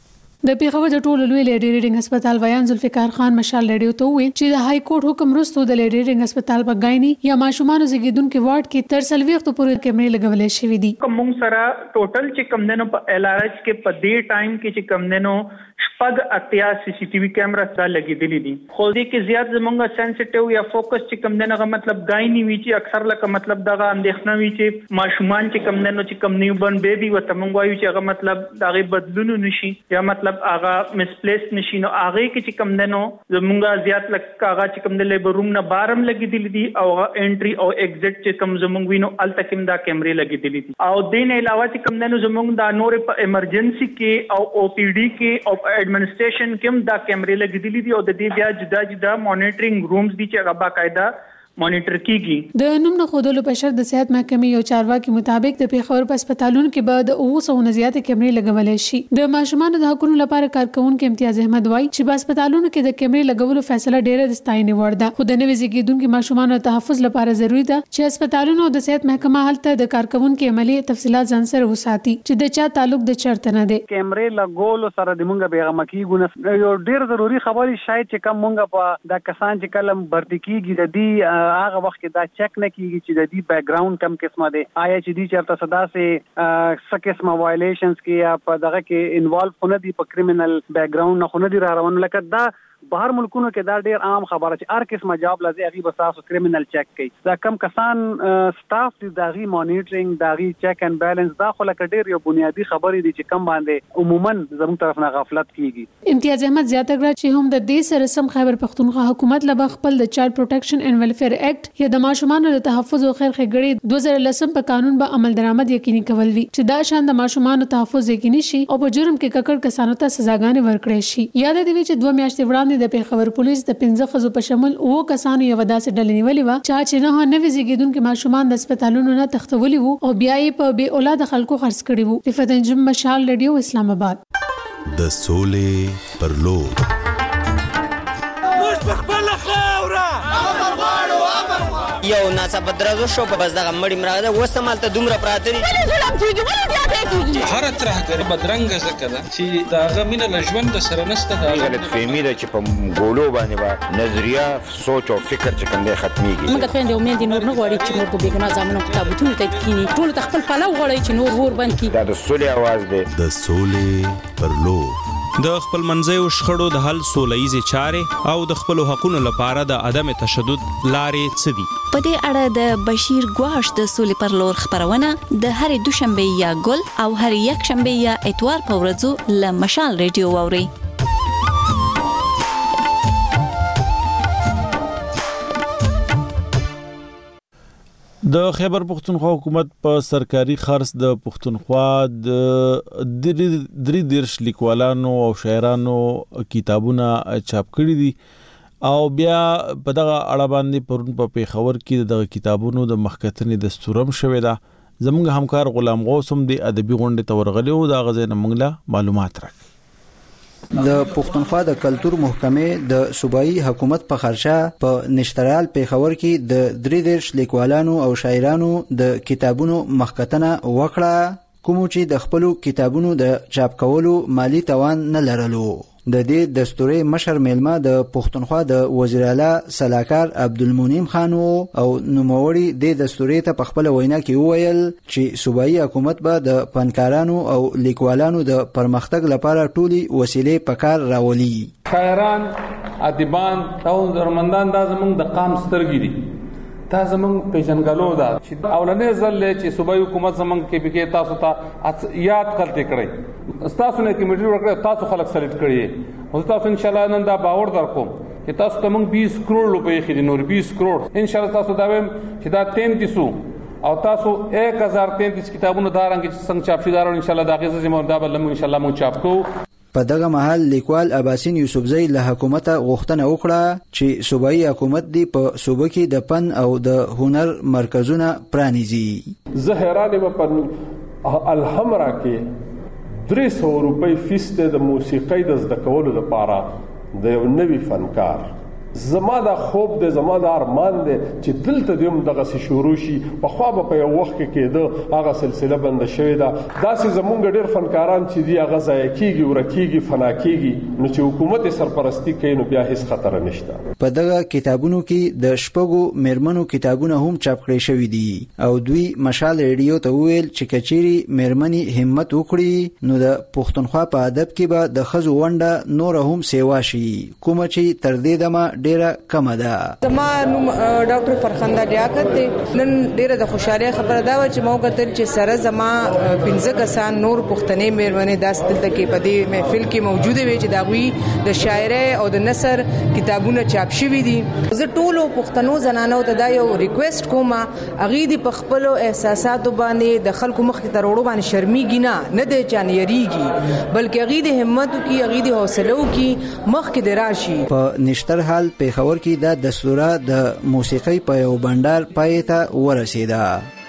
د پیښور د ټولو لوی لیډریډینګ هسپتال ویان ذوالفقار خان مشال ریډیو ته وویل چې د های کورټ حکم وروسته د لیډریډینګ هسپتال په ګاینی یا ماشومانو زیږیدونکو وارډ کې تر 40 پورې کیمرې لګولې شوې دي. کوم سره ټوټل چې کم دنو په ایل آر ایچ کې په دې ټایم کې چې کم دنو شپږ اتیا سی سی ټي وی کیمرا سره لګېدلې دي. خو دې کې زیات زمونږه سنسټیو یا فوکس چې کم دنو مطلب ګاینی وی چې اکثر لکه مطلب دغه اندېښنه وی چې ماشومان چې کم دنو چې کم نیو برن بیبي وته مونږ وایو چې هغه مطلب دغه بدلون نشي یا مطلب هغه پلیس نشي نو هغه کې چې کم دنو زمونږه زیات لکه هغه چې کم د لیبر روم نه بارم لګېدلې دي او انټري او ایگزټ چې کم زمونږ وینو التکم دا کیمرې لګېدلې دي. او دین علاوه چې کم دنو زمونږ دا نور په ایمرجنسي کې او او پی ډي کې او ایڈمنسټریشن کې دا کیمرې لګېدلې دي او د دې بیا جدا جدا مانیټرینګ رومز دي چې هغه باقاعده مانیټر کیږي. د نوم نه خودلو په شرط د صحت محکمې یو چارواکي مطابق د پیښور په هسپتالونو کې به د 200 نه زیات کیمرې لګولې شي. د ماشومانو د حقوقو لپاره کارکونکو امتیاز احمد وایي چې په هسپتالونو کې د کیمرې لګولو فیصله ډېره د ستاینې وړ ده. خو د نوي زیږیدونکو ماشومانو تحفظ لپاره ضروری ده چې هسپتالونو د صحت محکمه هلته د کارکونکو عملی تفصيلات ځان سره وساتي چې د چا تعلق د چرته نه دی. کیمرې لګولو سره د مونږه بیغمه کیږي یو ډېر ضروری خبري شاید چې کوم مونږه په د کسان چې کلم برتی کیږي د دې هغه وخت کې چیک نه کیږي چې د دې بیک گراوند کم قسمه دی آیا چې دې چرته صدا سه څه قسمه وایلیشنز کې یا په دغه کې انوالو نه دي په کریمینل بیک گراوند نه خو نه دي را روان لکه دا بهر ملکونو کې دا ډیر عام خبره چې هر قسمه جاب لازم هغه به تاسو کریمینل چیک کوي. دا کم کسان سټاف دي داغي مانیټرینګ داغي چیک اینڈ بیلنس دا خو لکه ډیر یو بنیادی خبرې دي چې کم باندې عموما زموږ طرف نه غفلت کیږي. امتیاز احمد زیاته کړه چې هم د دې سره سم خیبر پختونخوا حکومت له خپل د چایلډ پروټیکشن اینڈ ویلفیر ایکټ یا د ماشومانو د تحفظ او خیر ښېګړې 2010 په قانون به عمل درآمد یقیني کول وی چې دا شان د ماشومانو تحفظ یقیني شي او په جرم کې ککړ کسانو ته سزاګانې ورکړي شي. یاد دی چې 2 میاشتې وړاندې د پیښور پولیس د 15 خزو په شمول او کسانو یو داسې ډلې نیولې و چې نه نوې زیږیدونکو ماشومان د هسپتالونو نه تختولي وو او بیا یې په بے اولاد خلکو خرڅ کړي وو. رفعت انجم مشال رادیو اسلام آباد. د سولې پر لور یو ناڅاپه درزو شو په بس دغه مړی مراده وسمال ته دومره پراته دي ظلم کیږي ولې زیاته کیږي هر طرح کوي بدرنګ زکه ده چې دا غمینه لژوند سره نسته دا غلط فهمي ده چې په ګولو باندې با نظریه سوچ او فکر چې کنده ختميږي. موږ خويندې امید نور نه غواړي چې نور په بیګنا ځامنو کتابونه ته کینی ټول تخپل پلو غواړي چې نور ور باندې کی دا د سولې आवाज ده. د سولې پر لور د خپل منځیو شخړو د حل سوله‌ییزې چارې او د خپل حقوقو لپاره د عدم تشدد لارې څه دي. په دې اړه د بشیر ګواش د سولې پر لور خبرونه د هر دوشنبه یا ګل او هر یک شنبه یا اتوار په ورځو له مشال ریډیو واوري. د خیبر پختونخوا حکومت په سرکاري خرڅ د پختونخوا د دریدرش لیکوالانو او شاعرانو کتابونه چاپ کړي دي او بیا په دغه اړه باندې پرون په پیښور کې دغه کتابونو د مخکتنې دستورم شوې ده. زموږ همکار غلام غوث هم د ادبي غونډې ته ورغلی او د هغه ځای نه موږ له معلومات راکړي. د پښتونخوا د کلتور محکمې د صوبایي حکومت په خرچه په نشترال پیښور کې د دریدرش لیکوالانو او شاعرانو د کتابونو مخکتنه وکړه کوم چې د خپل کتابونو د چاپ کولو مالی توان نه لرلو. د دې دستوري مشر میلمه د پښتونخوا د وزیر اعلی سلاکار عبدالمنعم خان او نوموړي د دستوري ته په خپل وینا کې وویل چې صوبایي حکومت به د فنکارانو او لیکوالانو د پرمختګ لپاره ټولي وسیلې په کار راولي. شاعران، ادیبان او هنرمندان دا زموږ د قام سترګې دي. دا زموږ پیژنګلو ده چې اولنې ځل چې صوبایي حکومت زموږ کې بګي تاسو ته یاد کړئ کړئ تاسو نه کمیټي ورکړئ تاسو خلک سلیکټ کړئ او تاسو ان شاء الله نن دا باور درکوم چې تاسو ته موږ 20 کروڑ روپۍ خېدي نور 20 کروڑ ان شاء الله تاسو دا ویم چې دا 33 او تاسو 1033 کتابونه دا رنګ چې څنګه چاپ شي دا ان شاء الله دا غیزه زموږ دا بل ان شاء الله مو چاپ کوو. په دغه محل لیکوال اباسین یوسفزئی له حکومت غوښتنه وکړه چې صوبایي حکومت دی په صوبه کې د فن او د هنر مرکزونه پرانیزي. زه حیران یم په الحمرا کې 300 روپۍ فیس د موسیقۍ د زده کولو لپاره د یو نوي فنکار. زما دا خوب دی، زما دا ارمان دی چې دلته دیم دغه سي شروع شي. په خوا په یو وخت کې کېده هغه سلسله بند شوې ده. داسې زمونږ ډېر فنکاران چې دی هغه ضایع کیږي ورکیږي فنا کیږي نو چې حکومت سرپرستی کوي نو بیا هیڅ خطر نشته. په دغه کتابونو کې د شپږو میرمنو کتابونه هم چاپ کړي شوی دي او دوی مشال ریډیو ته ویل چې کچيري میرمنې همت وکړي نو د پښتونخوا په ادب کې به د خزو ونده نور هم سیوا شي کوم چې تر دې دمه ډیره کم ده. زما نوم ډاکټر فرخنده لیاقت دی. نن ډیره د خوشاله خبره دا و چې مو کتل چې سره زما 15 کسان نور پښتنې میرمنې داس دلته کې په دې محفل کې موجوده وي چې دا غوي د شاعري او د نثر کتابونه چاپ شوي دي. زه ټولو پښتنو زنانو ته دا یو ریکوست کوم اغي دي په خپل احساساتو باندې د خلکو مخ ته وروړو باندې شرمېږي نه د چانيريږي بلکې اغي د همت کی اغي د حوصله کی مخ کې دراشي. په نشتر حال پیښور کې دا دستوره د موسیقۍ په یو بندر پای ته ورسیده.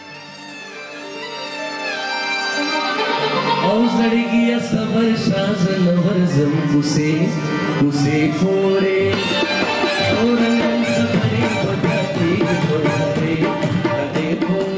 او زړګي صبر شازل ورزم کوسه پورې اورنګ خبرې پټې پټې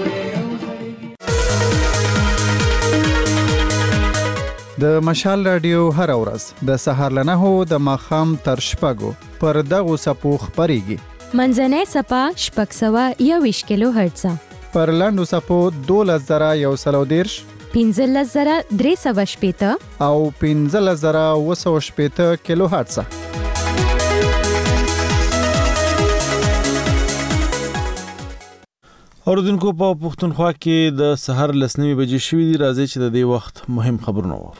د مشال رادیو هر ورځ د سهار له 9 د ماښام تر شپږو پر دغه سپو خبريږي. منځنۍ سپا شپږ 120 کیلو هرتز پر لاندو سپو 12130 15380 او 15180 کیلو هرتز. اوردونکو په پښتونخوا کې د سحر 9:00 بجې شوې دي. راځي چې د دې وخت مهم خبرونه وو.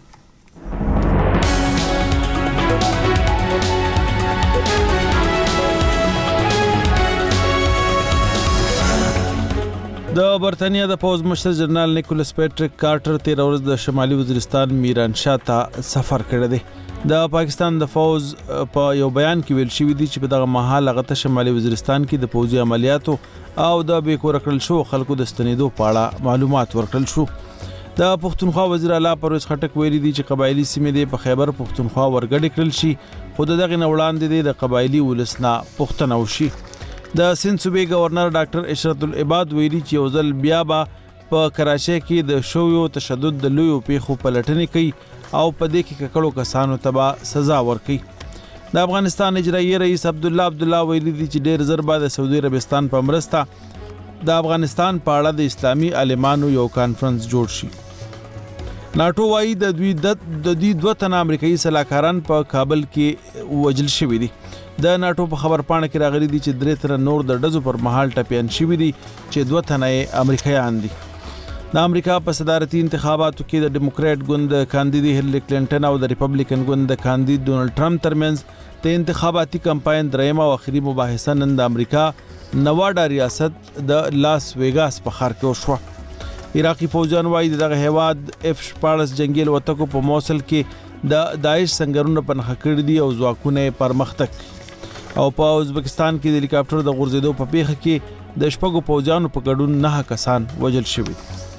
د برتانیا د پوز مشر جنرال نیکولس پیټریک کارټر 13 ورځ د شمالي وزیرستان میرانشاه ته سفر کړی دی. د پاکستان د فوز په یو بیان کې ویل شوی دی چې په دغه مهال هغه ته شمالي وزیرستان کې د پوځي عملیاتو او د بیکور کړل شو خلکو د ستنېدو په اړه معلومات ورکړل شو. د پښتونخوا وزیر اعلی پرویز خټک ویلي دی چې قبایلی سیمې د په خیبر پښتونخوا ورګډې کړل شي، خو دغه نه وړاندې د قبایلی ولسنا پښتنه وشي. د سند صوبې گورنر ډاکټر اشرت العباد ویلي چې یو ځل بیا به په کراچۍ کې د شویو تشدد د لویو پیښو پلټنې کوي او په دې کې ککړو کسانو ته سزا ورکړي. د افغانستان اجرایي رئیس عبدالله ویلي دی چې ډېر زر به د سعودي عربستان په مرسته د افغانستان په اړه د اسلامي عالمانو یو کانفرنس جوړ شي. ناټو وايي د دوی 2 تنه امریکایي سلاکاران په کابل کې وژل شوي دي. د ناټو په خبر پاڼه کې راغلي دي چې 3 تنه نور د ډزو پر مهال ټپيان شوي دي چې 2 تنه امریکایان دي. د امریکا په صدارتي انتخاباتو کې د ډیموکرات ګوند کاندید هیلری کلینټن او د ریپبلیکن ګوند کاندید ډونالد ټرمپ ترمنځ د انتخاباتي کمپاین درېمه او اخري مباحثه نن د امریکا نواډا ریاست د لاس ویګاس په ښار کې وشوه. عراقي فوجان وايي دغه هیواد F-14 جنگي الوتکو په موصل کې د داعش سنگرونو په نښه کړی دي او ځواکونه پرمختګ. او په ازبکستان کې د هلیکاپټر د غورځېدو په پیښه کې د شپږو فوجانو په ګډون 9 کسان وژل شوي.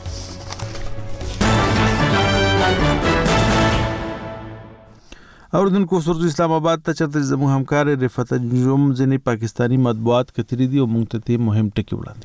اوردونکو سورز اسلام آباد ته چتر زموږ همکار رفعت انجم ځنې پاکستانی مطبوعات کتري دي او موږ ته مهم ټکی وړاندې.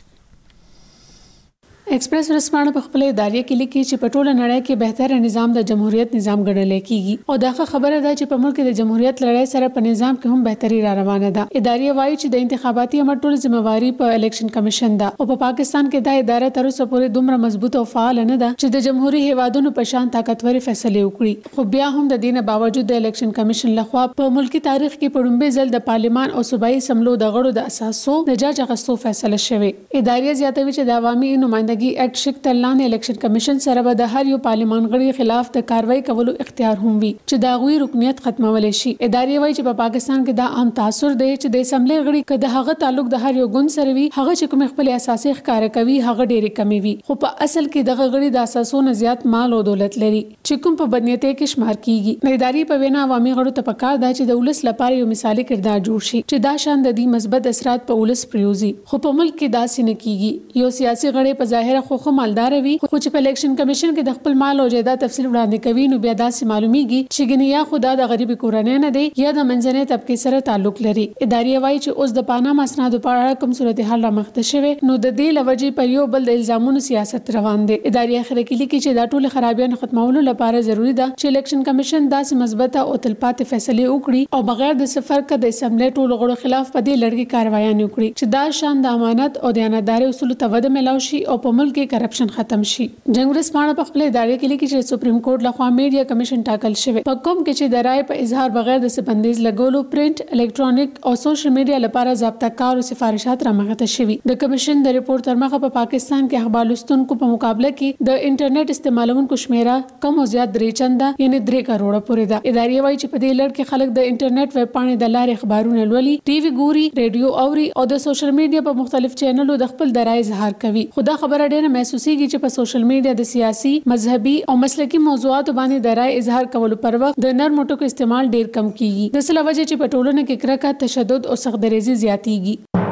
ایکسپریس ورسپانه په خپل ادارې کې لیکي چې په ټوله نړۍ کې بهتره نظام د جمهوریت نظام ګڼل کېږي او دا خبره ده چې په ملک د جمهوریت لړۍ سره په نظام کې هم بهتري را روانه ده. ادارې وایي چې د انتخاباتي عمل ټول ذمہواری په الیکشن کمیشن ده او په پاکستان کې دا اداره تر اوسه پورې دومره مضبوط او فعال نه ده چې د جمهوریت هیوادونو په شان طاقتور فیصله وکړي. خو بیا هم د دینه باوجود د الیکشن کمیشن لخوا په ملکی تاریخ کې په لومړي ځل د پارلیمان او صوبایي سملو د غړو د اساسو د جاج غوښتو فیصله شوه. ادارې زیاتوي چې د عوامي نمائندګي اکټ شکل لاندې الیکشن کمیشن سره به د هر یو پارلیمان غړي خلاف د کاروایی کولو اختیار هم وي چې دا غوي رکنیت ختمول شي. ادارې وایي چې په پاکستان کې دا عام تاثر دی چې د اسمبلی غړي کده هغه تعلق د هر یو ګوند سره وي هغه چې کوم خپل اساسي ښکار کوي هغه ډېری کمی وي، خو په اصل کې دغه غړي د اساسونو زیات مال او دولت لري چې کوم په بدنیتۍ کې شمار کیږي. ادارې په وینا عوامي غړو ته پکار ده چې د ولس لپاره یو مثالي کردار جوړ شي چې دا شان د دې مثبت اثرات په ولس پریوزي. خو په ملک کې داسې نه کیږي. یو سیاسي غړي په ظاهر خو مالدار وي خو چې په الیکشن کمیشن کې د خپل مال او جایداد تفصیل وړاندې کوي نو بیا داسې معلومیږي چې ګنیا خدا د غریبي کورنۍ نه دی یا د منځنۍ طبقه سره تعلق لري. ادارې وایي چې اوس د پاناما اسنادو په اړه کوم صورتحال رامخته شوی نو د دې لوجې په یو بل د الزامونو سیاست روان دی. ادارې اخر کې لیکي چې دا ټول خرابیان ختمولو لپاره ضروری ده چې الیکشن کمیشن داسې مثبته او تلپاتې فیصله وکړي او بغیر د سفر کې د اسمبلی ټول غړو خلاف په دې لړ کې کاروایی وکړي چې دا شان د امانت او دیانتداري اصول ته وده ملاوي شي او په ملک کې کرپشن ختم شي. جنگ ورسپانه په خپل ادارې کې لیکي چې سپریم کورټ لخوا میډیا کمیشن ټاکل شوی په کوم کې چې د رائے په اظهار بغیر د سبندیز لګولو پرنٹ الکترونیک او سوشل میډیا لپاره ضابطه کار او سفارشات رامغته شوی. د کمیشن د ریپورت تر مخه په پاکستان کې اخبار لوستونکو په مقابله کې د انټرنیټ استعمالونکو شمیره کم او زیات 3 چنده یعنی 3 کروڑه پورې ده. ادارې وایي چې په دې لړ کې خلک د انټرنیټ ویب پاڼې د لارې خبرونه لولي، ټي وي ګوري، ریډیو اوري او د سوشل میډیا په مختلف چینلونو د خپل درای اظهار کوي. خدا خبره ډېره محسوسيږي چې په سوشل میډیا د سیاسي، مذهبي او مسلکي موضوعاتو باندې د رائے اظهار کولو پر وخت د نرم ټکو استعمال ډیر کم کیږي. د سره وجه چې په ټولنه کې کرکه، تشدد او سختدریزي زیاتیږي.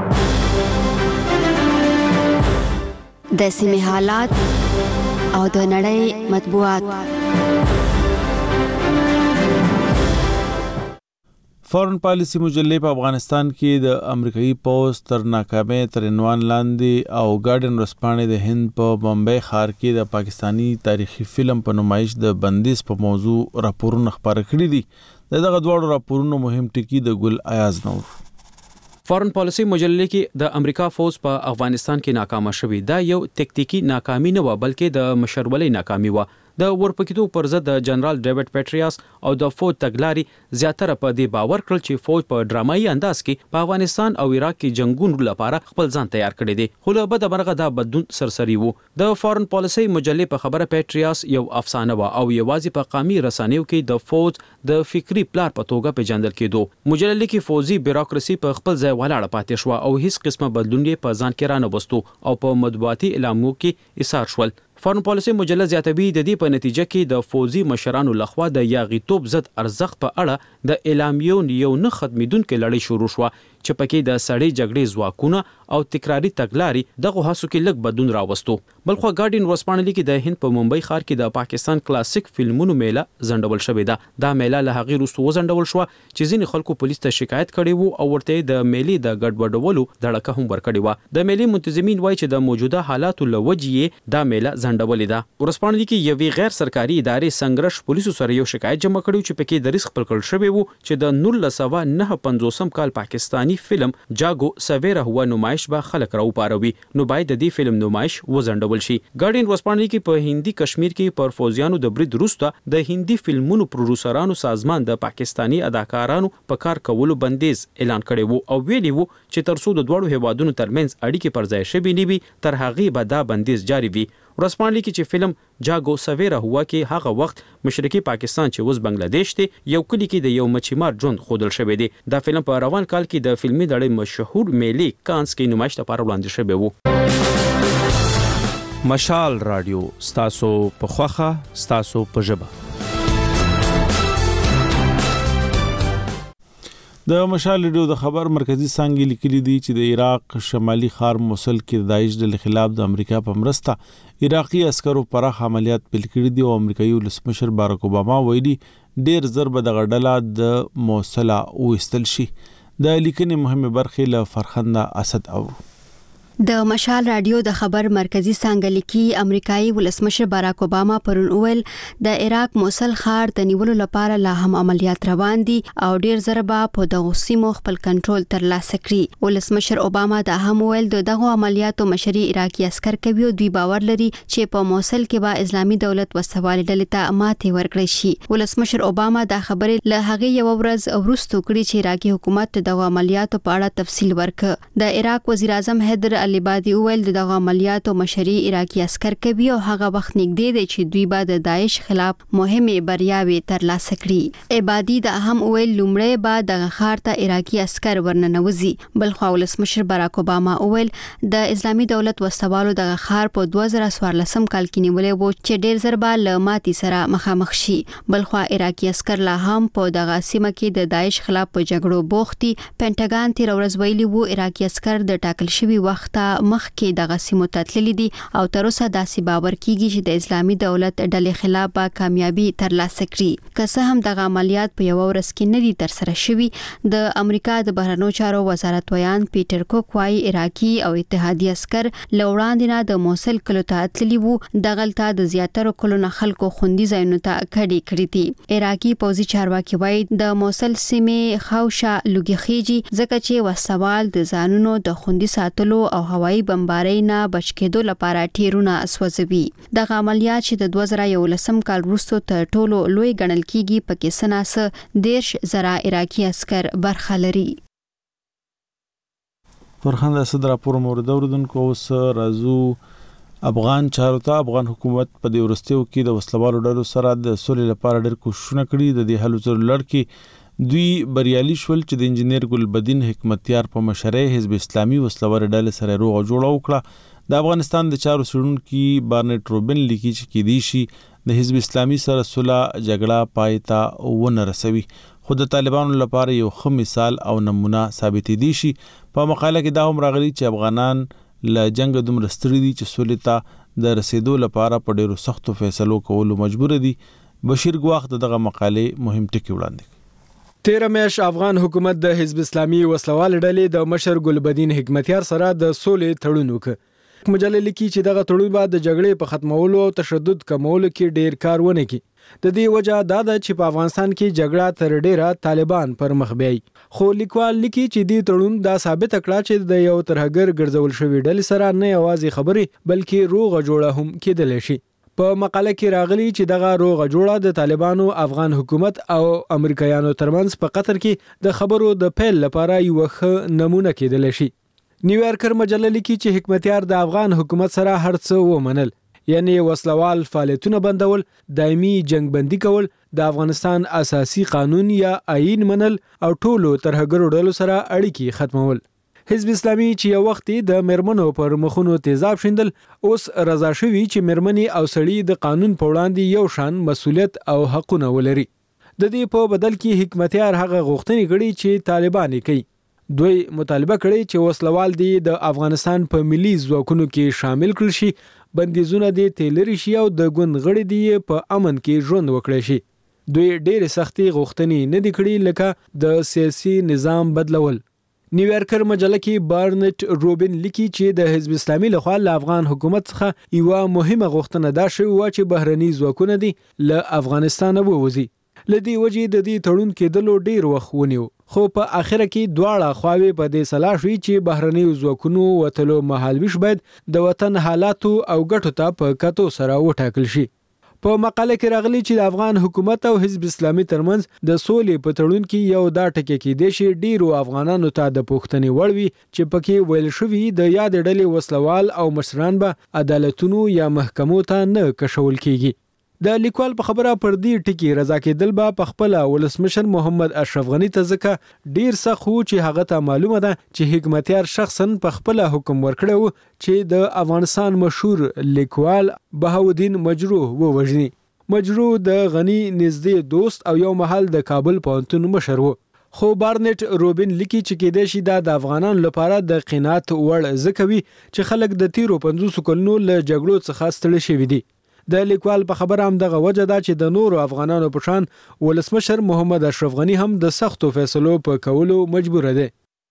د سیمې حالات او د نړۍ مطبوعات. فورن پالیسی مجلې په افغانستان کې د امریکایي پوز تر ناکامۍ تر عنوان لاندې او ګارډین ورځپاڼې د هند په بمبئی ښار کې د پاکستانی تاریخي فلم په نمایش د بندیز په موضوع راپورونه خپاره کړي دي. دغه دواړو راپورونو مهم ټکي د ګل ایاز نور. فورن پالیسی مجلې کې د امریکا فوز په افغانستان کې ناکامه شوی. دا یو تکتیکی ناکامي نه و بلکې د مشرولۍ ناکامي و. د ورپکېدو پر ضد د جنرال ډیوډ پیټریاس او د فوج تګلاري زیاتره په دې باور کړل چې فوج په ډرامایي انداز کې په افغانستان او عراق کې جنگونو لپاره خپل ځان تیار کړی دی. خو له بده مرغه دا بدلون سرسري وو. د فارن پالیسي مجلې په خبره پیټریاس یو افسانه و او یوازې په قومي رسنیو کې د فوج د فکری پلان په توګه پیژندل کېدو. مجلې کې فوجي بیروکراسي په خپل ځای ولاړه پاتې شو او هیڅ قسمه بدلون یې په ځان کې رانه وستو او په مطبوعاتي اعلانونو کې ایثار شول. فارن پالیسي مجله زیاتوي د دې په نتیجه کې د فوجي مشرانو لخوا د یاغیتوب ضد ارزښت په اړه د اعلامیو یو نه ختمېدونکې لړۍ شروع شوه چې پکې د سړې جګړې ځواکونه او تکراری تګلاري دغه هڅو کې لږ بدلون راوستو. بلخو ګارډین ورځپاڼه لیکي د هند په ممبئی ښار کې د پاکستان کلاسیک فلمونو میله ځنډول شوې ده. دا میله له هغې وروسته وځنډول شوه چې ځینې خلکو پولیس ته شکایت کړی وو او ورته د میلې د ګډوډولو دړکه هم ورکړې وه. د میلې منتظمین وایي چې د موجوده حالاتو له وجې دا میله ځنډولې ده. ورځپاڼه لیکي یوې غیر سرکاري ادارې سنګرش پولیسو سره یو شکایت جمع کړی چې پکې د ریسک خپل کړل شوی وو چې د 1959 کال پاکستانی فلم جاگو سویرا هوا نمایش به خلک راوپاروي نو باید د دې فلم نمایش وځنډول شي. ګارډین ورځپاڼه کې په هندي کشمیر کې پر فوجیانو د برید وروسته د هندي فلمونو پروډوسرانو سازمان د پاکستانی اداکارانو په کار کولو بندیز اعلان کړی وو او ویلي وو چې ترڅو د دوړو هیوادونو ترمنځ اړیکې پر ځای شوي نه وي تر هغې به دا بندیز جاری وي. ورځپاڼه لیکي چې فلم جاگو سویرا هوا کې هغه وخت مشرقي پاکستان چې اوس بنگلاديش دی یو کلی کې د یو مچیمار ژوند خودل شوی دی. دا فلم په روان کال کې د فلمي دړۍ مشهور میلې کانس کې نمایش لپاره وړاندې شوی وو. مشال رادیو ستاسو په خوخه ستاسو په ژبه. د مشال ریډیو د خبر مرکزی څانګې لیکلي دي چې د عراق شمالي ښار موصل کې د داعش ډلې خلاف د امریکا په مرسته عراقي عسکرو پراخ عملیات پیل کړي دي او امریکایي ولسمشر باراک اوباما ویلي ډیر زر به دغه ډله د موصل وایستل شي. د لیکنې مهمه برخې له فرخنده اسد او د مشال رادیو د خبر مرکزی څانګه لیکي امریکایي ولسمشر باراک اوباما پرون ویل د عراق موصل ښار د نیولو لپاره لا هم عملیات روان دي او ډیر ضربه په دغه سیمو خپل کنټرول ترلاسه کړي. ولسمشر اوباما دا هم ویل دغه عملیاتو مشري عراقي عسكر کوي او دوی باور لري چې په موصل کې به اسلامي دولت وسوال ډلې ته ماتې ورکړي شي. ولسمشر اوباما دا خبرې له هغه یو ورځ وروسته کړي چې عراقي حکومت دغه عملیاتو په اړه تفصیل ورکړ. د عراق وزیر اعظم حیدر العبادي ویل دغه عملیاتو مشري عراقي عسكر کوي او هغه وخت نږدې دی چې دوی به د داعش خلاف مهمه بریاوي ترلاسه کړي. عبادي دا هم ویل لومړی به دغه ښار ته عراقي عسكر ورننوزي. بلخو ولسمشر باراک اوباما ویل د اسلامي دولت وسوالو دغه ښار په 2014 کال کې نیولې وو چې ډیر ضربه له ماتي سره مخامخ شي. بلخو عراقي عسكر لا هم په دغه سیمه کې د داعش خلاف په جګړو بوختي. پینټاګان تیر ورځ ویلي وو عراقي عسكر د ټاکل شوی وخت مخکې دغه سیمو ته تللي دي او تر اوسه داسې باور کیږي چې د اسلامي دولت ډلې خلاف به کامیابی ترلاسه کړي. که څه هم دغه عملیات په یو ورځ کې نه دي ترسره شوي. د امریکا د بهرنیو چارو وزارت ویان پیټر کوک وايي عراقي او اتحادي عسكر له وړاندې نه د موصل کلو ته تللي وو. دغلته د زیاتره کلو نه خلکو خوندي ځایونو ته کډې کړې دي. عراقي پوځي چارواکي وايي د موصل سیمې خوشه لوګي خيږي ځکه چې وسوال د ځانونو د خوندي ساتلو او هوایي بمبارۍ نه بچ کېدو لپاره ټیرونه سوځوي. دغه عملیات چې د 2011 کال وروسته تر ټولو لوی ګڼل کیږي پکې سناسه 10,000 عراقي عسكر برخه لري. فرخنده اسد راپور مورد اوردونکو اوس راځو افغان چارو ته. افغان حکومت په دې ورستیو کې د وسلوالو ډلو سره د سولې لپاره ډېر کوښښونه کړي. د دې هلو ځلو لړ کې دوی بریالي شول چې د انجینیر ګلبدین حکمتیار په مشرۍ حزب اسلامي وسلوال ډلې سره روغه جوړه وکړه. د افغانستان د چارو څېړونکي بارنټ روبن لیکي چې کېدای شي د حزب اسلامي سره صلح جګړه پای ته ونه رسوي خو د طالبانو لپاره یو ښه مثال او نمونه ثابتېدی شي. په مقاله کې دا هم راغلي چې افغانان له جنګ دومره ستړي دي چې سولې ته د رسیدو لپاره په ډېرو سختو فیصلو کولو مجبور دي. بشیر ګواخ دغه مقالې مهم ټکي وړاندې. 13 میاشت افغان حکومت د حزب اسلامي وسلوال ډلې د مشر ګلبدین حکمتیار سره د سولې تړون وکړ. مجله لیکي چې دغه تړون به د جګړې په ختمولو او تشدد کمولو کې ډیر کار ونه کړي. د دې وجه دا ده چې په افغانستان کې جګړه تر ډیره طالبان پر مخ بیاي. خو لیکوال لیکي چې دې تړون دا ثابت کړه چې د یو ترهګر ګرځول شوی ډلې سره نه یوازې خبرې بلکې روغه جوړه هم کېدل شي. په مقاله کې راغلي چې دغه روغه جوړه د طالبانو افغان حکومت او امریکایانو ترمنځ په قطر کې د خبرو د پیل لپاره یو ښه نمونه کېدل شي. نیویارکر مجله لیکي چې حکمتیار د افغان حکومت سره هر څه ومنل، یعنی وسلوال فعالیتونه بندول، دایمي جنگ بندي کول، د افغانستان اساسي قانون یا آئین منل او ټولو ترهګرو ډلو سره اړیکې ختمول. حزب اسلامي چې یو وخت د مرمنو پر مخونو تیزاب شیندل، اوس رضا شوی چې مرمنې او سړی د قانون په وړاندې یو شان مسولیت او حقونه ولري. د دې په بدل کې حکمتیار هغه غوښتنې کړي چې طالبان کوي. دوی مطالبه کړي چې وسلوال دی د افغانستان په ملي ځواکونو کې شامل کړي شي، بندیزونه دی تلری شي او د ګوند غړي دی په امن کې ژوند وکړي شي. دوی ډېر سختي غوښتنې نه دي کړي لکه د سیاسي نظام بدلول. نیویارکر مجله کې بارنټ روبن لیکي چې د حزب اسلامي لخوا له افغان حکومت څخه یو مهمه غوښتنه دا شوې و چې بهرني ځواکونه دي له افغانستان ووځي. لدی وجې د دې تړون کېدلو ډیر وخت ونیو، خو په اخر کې دواړه خواوې په دې صلاح شوې چې بهرني ځواکونو وتلو مهالویش باید د وطن حالاتو او ګټو ته په کتو سره وټاکل شي. په مقاله کې راغلي چې د افغان حکومت او حزب اسلامي ترمنځ د سولې په تړون کې یو دا ټکی کېدی شي ډیرو افغانانو ته د پوښتنې وړ وي چې پکې ویل شوي د یاد ډلې وسلوال او مشران به عدالتونو یا محکمو ته نه کشول کیږي. د لیکوال په خبره پر دې ټکی رضا کېدل به په خپل ولسمشر محمد اشرف غنی ته ځکه ډیر سخت خو چې هغه ته معلومه ده چې حکمتیار شخصا په خپل حکم ورکړو چې د افغانستان مشهور لیکوال بهاودین مجروح ووژني. مجروح د غنی نږدې دوست او یو محل د کابل پوهنتون مشر و. خو بارنټ روبن لیکي چې کېدای شي دا د افغانانو لپاره د قناعت وړ ځکه وي چې خلک د تیرو 50 کلونو له جګړو څخه ستړي شوي دي. د لیکوال په خبره هم دغه وجه ده چې د نورو افغانانو په شان ولسمشر محمد اشرف غنی هم د سختو فیصلو په کولو مجبور دی.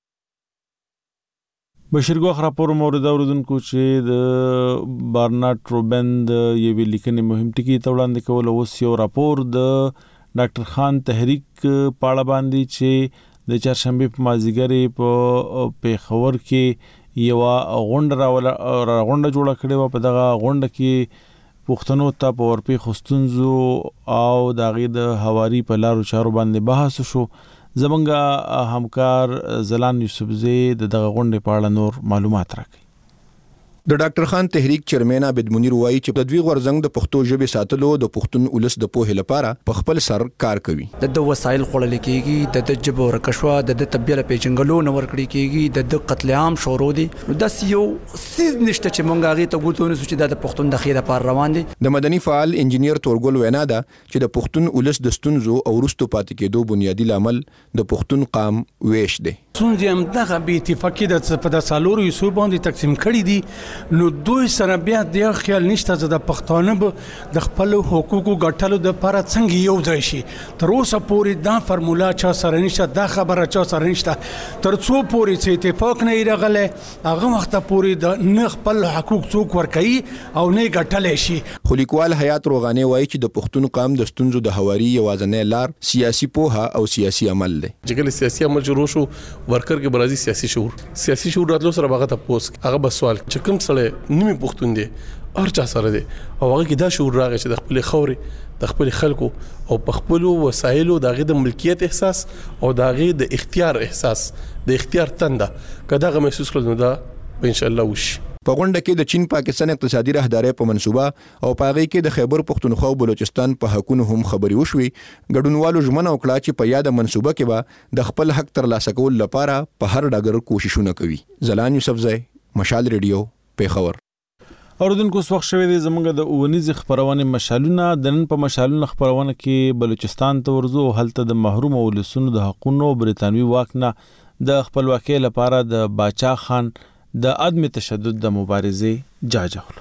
بشیرګو خراپور مورد اوردونکو چې د بارنټ روبن د یوې لیکنې مهم ټکی ته وړاندې کول، اوس یو راپور د ډاکټر خان تحریک پاړه باندې چې د چهارشنبه په مازیګر په پیښور کې یو غونډه جوړه کړې و. په دغه غونډه کې پښتنو ته په ورپی خستونزو او داغه د حواري په لارو چارو باندې بحث شو. زمونږ همکار زلان یوسفزی دغه غونډې په اړه نور معلومات راکړي. د ډاکټر خان تحریک چیرمن عبد منیر وایي چې د دوی غورځنګ د پښتو ژبې ساتلو د پښتون ولس د پوهې لپاره په خپل سر کار کوي. د وسایل خړل کېږي، د جبو رکشوا، د تبدیل پیچنګلو نور کړی کېږي، د قتل عام شروع دي. نو داس یو سیز نشته چې مونږ هغه ته ګوتونه چې د پښتون د خیره پر روان دي. د مدني فعال انجینیر تورګل وینا ده چې د پښتون ولس د ستونزو او رستو پاتې کېدو بنیادی لامل د پښتون قام ویش دی. څنګه هم دغه بي اتفاقی د په سالورو یو باندې تقسیم کړي دي، نو دوی سره بیا د خیال نشته چې د پښتانه به د خپل حقوقو ګټلو د لپاره څنګه یو ځای شي. تر اوسه پورې دا فرمولا چا سره نشته، دا خبره چا سره نشته. تر څو پورې چې اتفاق نه راغلی هغه وخت پورې د نه خپل حقوق څوک ورکوي او نه ګټلی شي. خو لیکوال حیات روغاني وایي چې د پښتون قام د ستونزو د حواري یوازینی لار سیاسي پوهه او سیاسي عمل دی. چې کله سیاسي عمل شروع شو ورکر کې برازي سیاسي شعور راتلو سره هغه ته پوس هغه بسوال چې کوم سره نیمه پښتون دي هر چا سره دي او هغه کې دا شعور راغی چې د خپل خوري د خپل خلکو او په خپل وسایلو دغه د ملکیت احساس او دغه د اختیار احساس د اختیار تنده کداغه محسوس کړل نو دا ان شاء الله وش. په غونډه کې د چین پاکستان اقتصادي راهداري په منصوبه او پاغي کې د خیبر پختونخوا او بلوچستان په حقونو هم خبري وشوي. ګډونوالو ژمنه وکړه چې په یاد منصوبه کې به د خپل حق ترلاسه کول لپاره په هر ډګر کوششونه کوي. زلان یوسفزی، مشال ریډیو، پیښور. اوردونکو وخت شوی دی زمونږ د اونیز خبرونه مشالونه د نن په مشالونه خبرونه کې بلوچستان ته ورزو هلته د محروم ولسونو د حقونو برتانوي واک نه د خپلواکۍ لپاره د باچا خان د عدم تشدد د مبارزې جاجولو.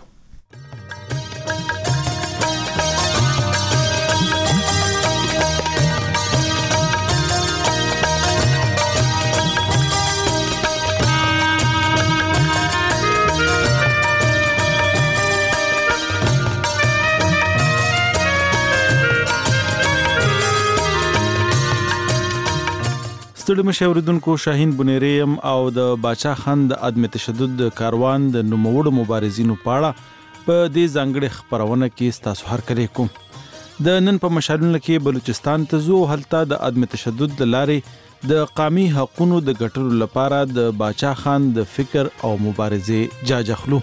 ستړي مشوردونکو شاهین بنيریم او د باچا خان د عدم تشدد کاروان د نوموړو مبارزینو پاړه په دې ځانګړي خبرونه کې ستاسو هر کله کوم د نن په مشالونه کې بلوچستان ته زو هلته د عدم تشدد لارې د قومي حقوقو د ګټلو لپاره د باچا خان د فکر او مبارزې جاجخلو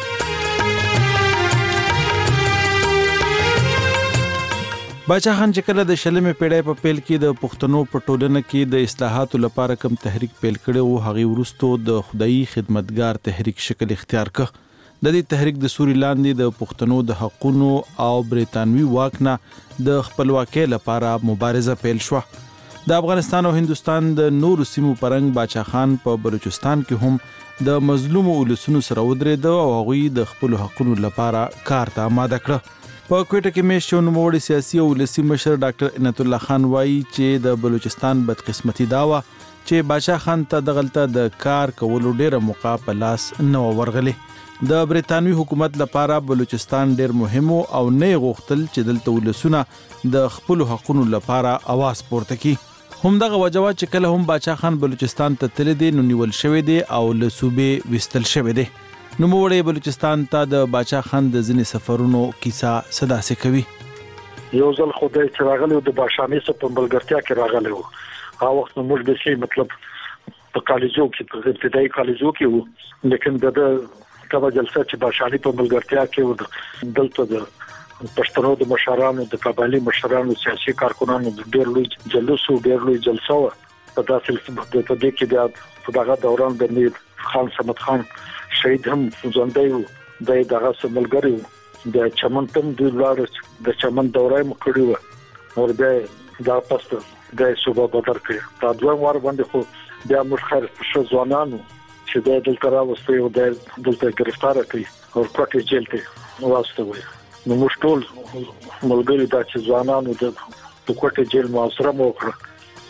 باچا خان چې کله د شلمې پیړۍ په پیل کې د پښتنو په ټولنه کې د اصلاحاتو لپاره کوم تحریک پیل کړي او هغه ورستو د خدای خدمتګار تحریک شکل اختیار کړ د دې تحریک د سوري لاندې د پښتنو د حقوقو او بریتانوي واک نه د خپلواکۍ لپاره مبارزه پیل شو د افغانستان او هندستان د نورو سیمو پرنګ باچا خان په بلوچستان کې هم د مظلوم ولسونو سره ودرېد او هغه د خپل حقوقو لپاره کار ته آماده کړ په کوټه کې مېشو نوموړي سیاسي او ولسي مشر ډاکټر عنایت الله خان وایي چې د بلوچستان بدقسمتي داوا چې باچا خان ته دغلطه د کار کولو ډیره موقع په لاس نه ورغلي د بریتانوي حکومت لپاره بلوچستان ډیر مهم او نه غوښتل چې دلته ولسونه د خپل حقوقو لپاره आवाज پورته کړي هم دغه وجوه چې کله هم باچا خان بلوچستان ته تل دي نو نیول شوی دی او له صوبې وستل شوی دی نو موږ بلوچستان ته د باچا خان د ځینې سفرونو کیسه صدا سي کوي یو ځل خدای چې راغلی د باشامي څخه په بلګرتیا کې راغلی وو هغه وخت موږ د شي مطلب په کالجو کې په ابتدایي کالجو کې وو لیکن د کله جلسه چې باشامي په بلګرتیا کې وو دلته د پښتنو د مشرانو د قبایلی مشرانو سیاسي کارکونانو د ډېر لوی جلوس او ډېر لوی جلسه و په داسې په دې کې بیا په دغه دوران د میر خان صمد خان شهید هم ځوندای وو دغه سملګری د چمن تم د لار د چمن دورای مکړی و او دا پسته د صوبه بدر کې دا دوه وار باندې خو بیا مخخر شو ځوانانو چې د دلته راوستي او د دلته گرفتار کړي او کوټه جیل ته واستوي نو موږ ټول ملګری دا چې ځوانانو د کوټه جیل محاصره مو وکړه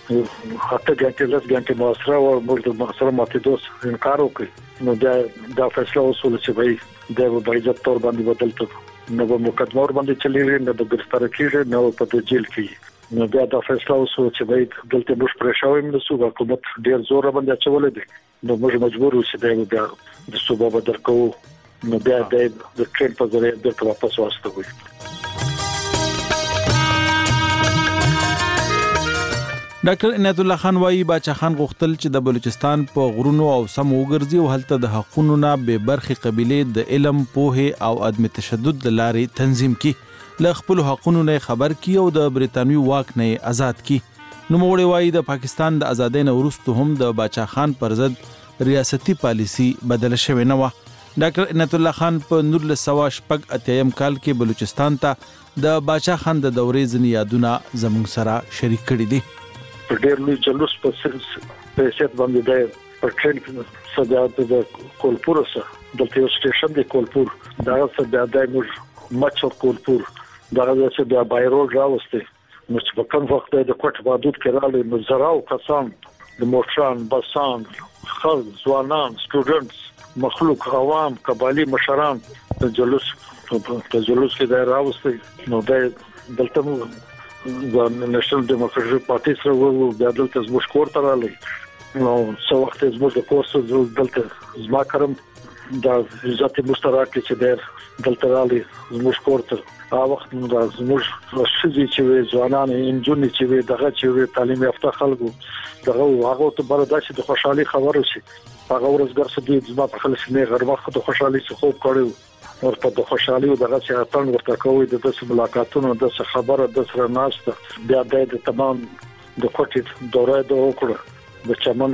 حتی ګانټه محاصره او موږ د محاصره ماتیدوس انکار وکړ نو دا فیصله وسول چې وای د عزت تور باندې بدلته نو په مقدمه ور باندې چلیږي نو د گرفتار کیږي نو په جیل کې نو دا فیصله وسول چې وای دلته موږ پرېښاوي موږ صوبه حکومت ډیر زور باندې چولې دي نو موږ مجبور اوسې د صوبه بدر کوو نو بیا د ټرین په ذریعہ د واپس واستوي ډاکټر عنایت الله خان وایي باچا خان غوښتل چې د بلوچستان په غرونو او سمو وګرځي او هلته د حقوقو نه به برخي قبيله د علم پوهه او عدم تشدد لارې تنظیم کی ل خپل حقوقو نه خبر کی او د بریتانوي واک نه آزاد کی نو موږ وایي د پاکستان د ازادۍ نه وروسته هم د باچا خان پر ضد ریاستي پالیسی بدل شوې نه و ډاکټر عنایت الله خان په 1988 کال کې بلوچستان ته د باچا خان د دورې ځنی یادونه زموږ سره شریک کړي دي ډېر لوی جلوس په سیاست باندې د پټرین کې صدات د کولپور سره د یو سټیشن د کولپور دا څه د دایمور مچو کولپور دا څه د بایرول راوسته نو چې په کوم وخت د کوټ بادود کې راغلي نو زراو کسان د موټران بسان خلک ځوانان سټوډنټس مخلوق عوام قبایلی مشران د جلوس کې دا راوسته نو دلته د نېشنل ډیموکراټیک پارټي سره وو د دلته زموږ کور ته راغلی نو څو وخت زموږ د کورس دلته زما کرم د عزت مشترک چې د دلته راغلی زموږ کور ته هغه وخت د زموږ شذي چې ځوانان انجونې چې دغه چې تعلیم یافته خلکو دغه هغه ته برداشت د خوشحالي خبرو شي هغه ورزګر سدي زما په خلک نه غیر وخت د خوشحالي څخه خوب کړو ورته د خوشحالي او دغه چې اتن ورته کوي د داسې ملاقاتونو د خبره د سره ناشته بیا د تمام د کوټې دوره د وکړه د چمن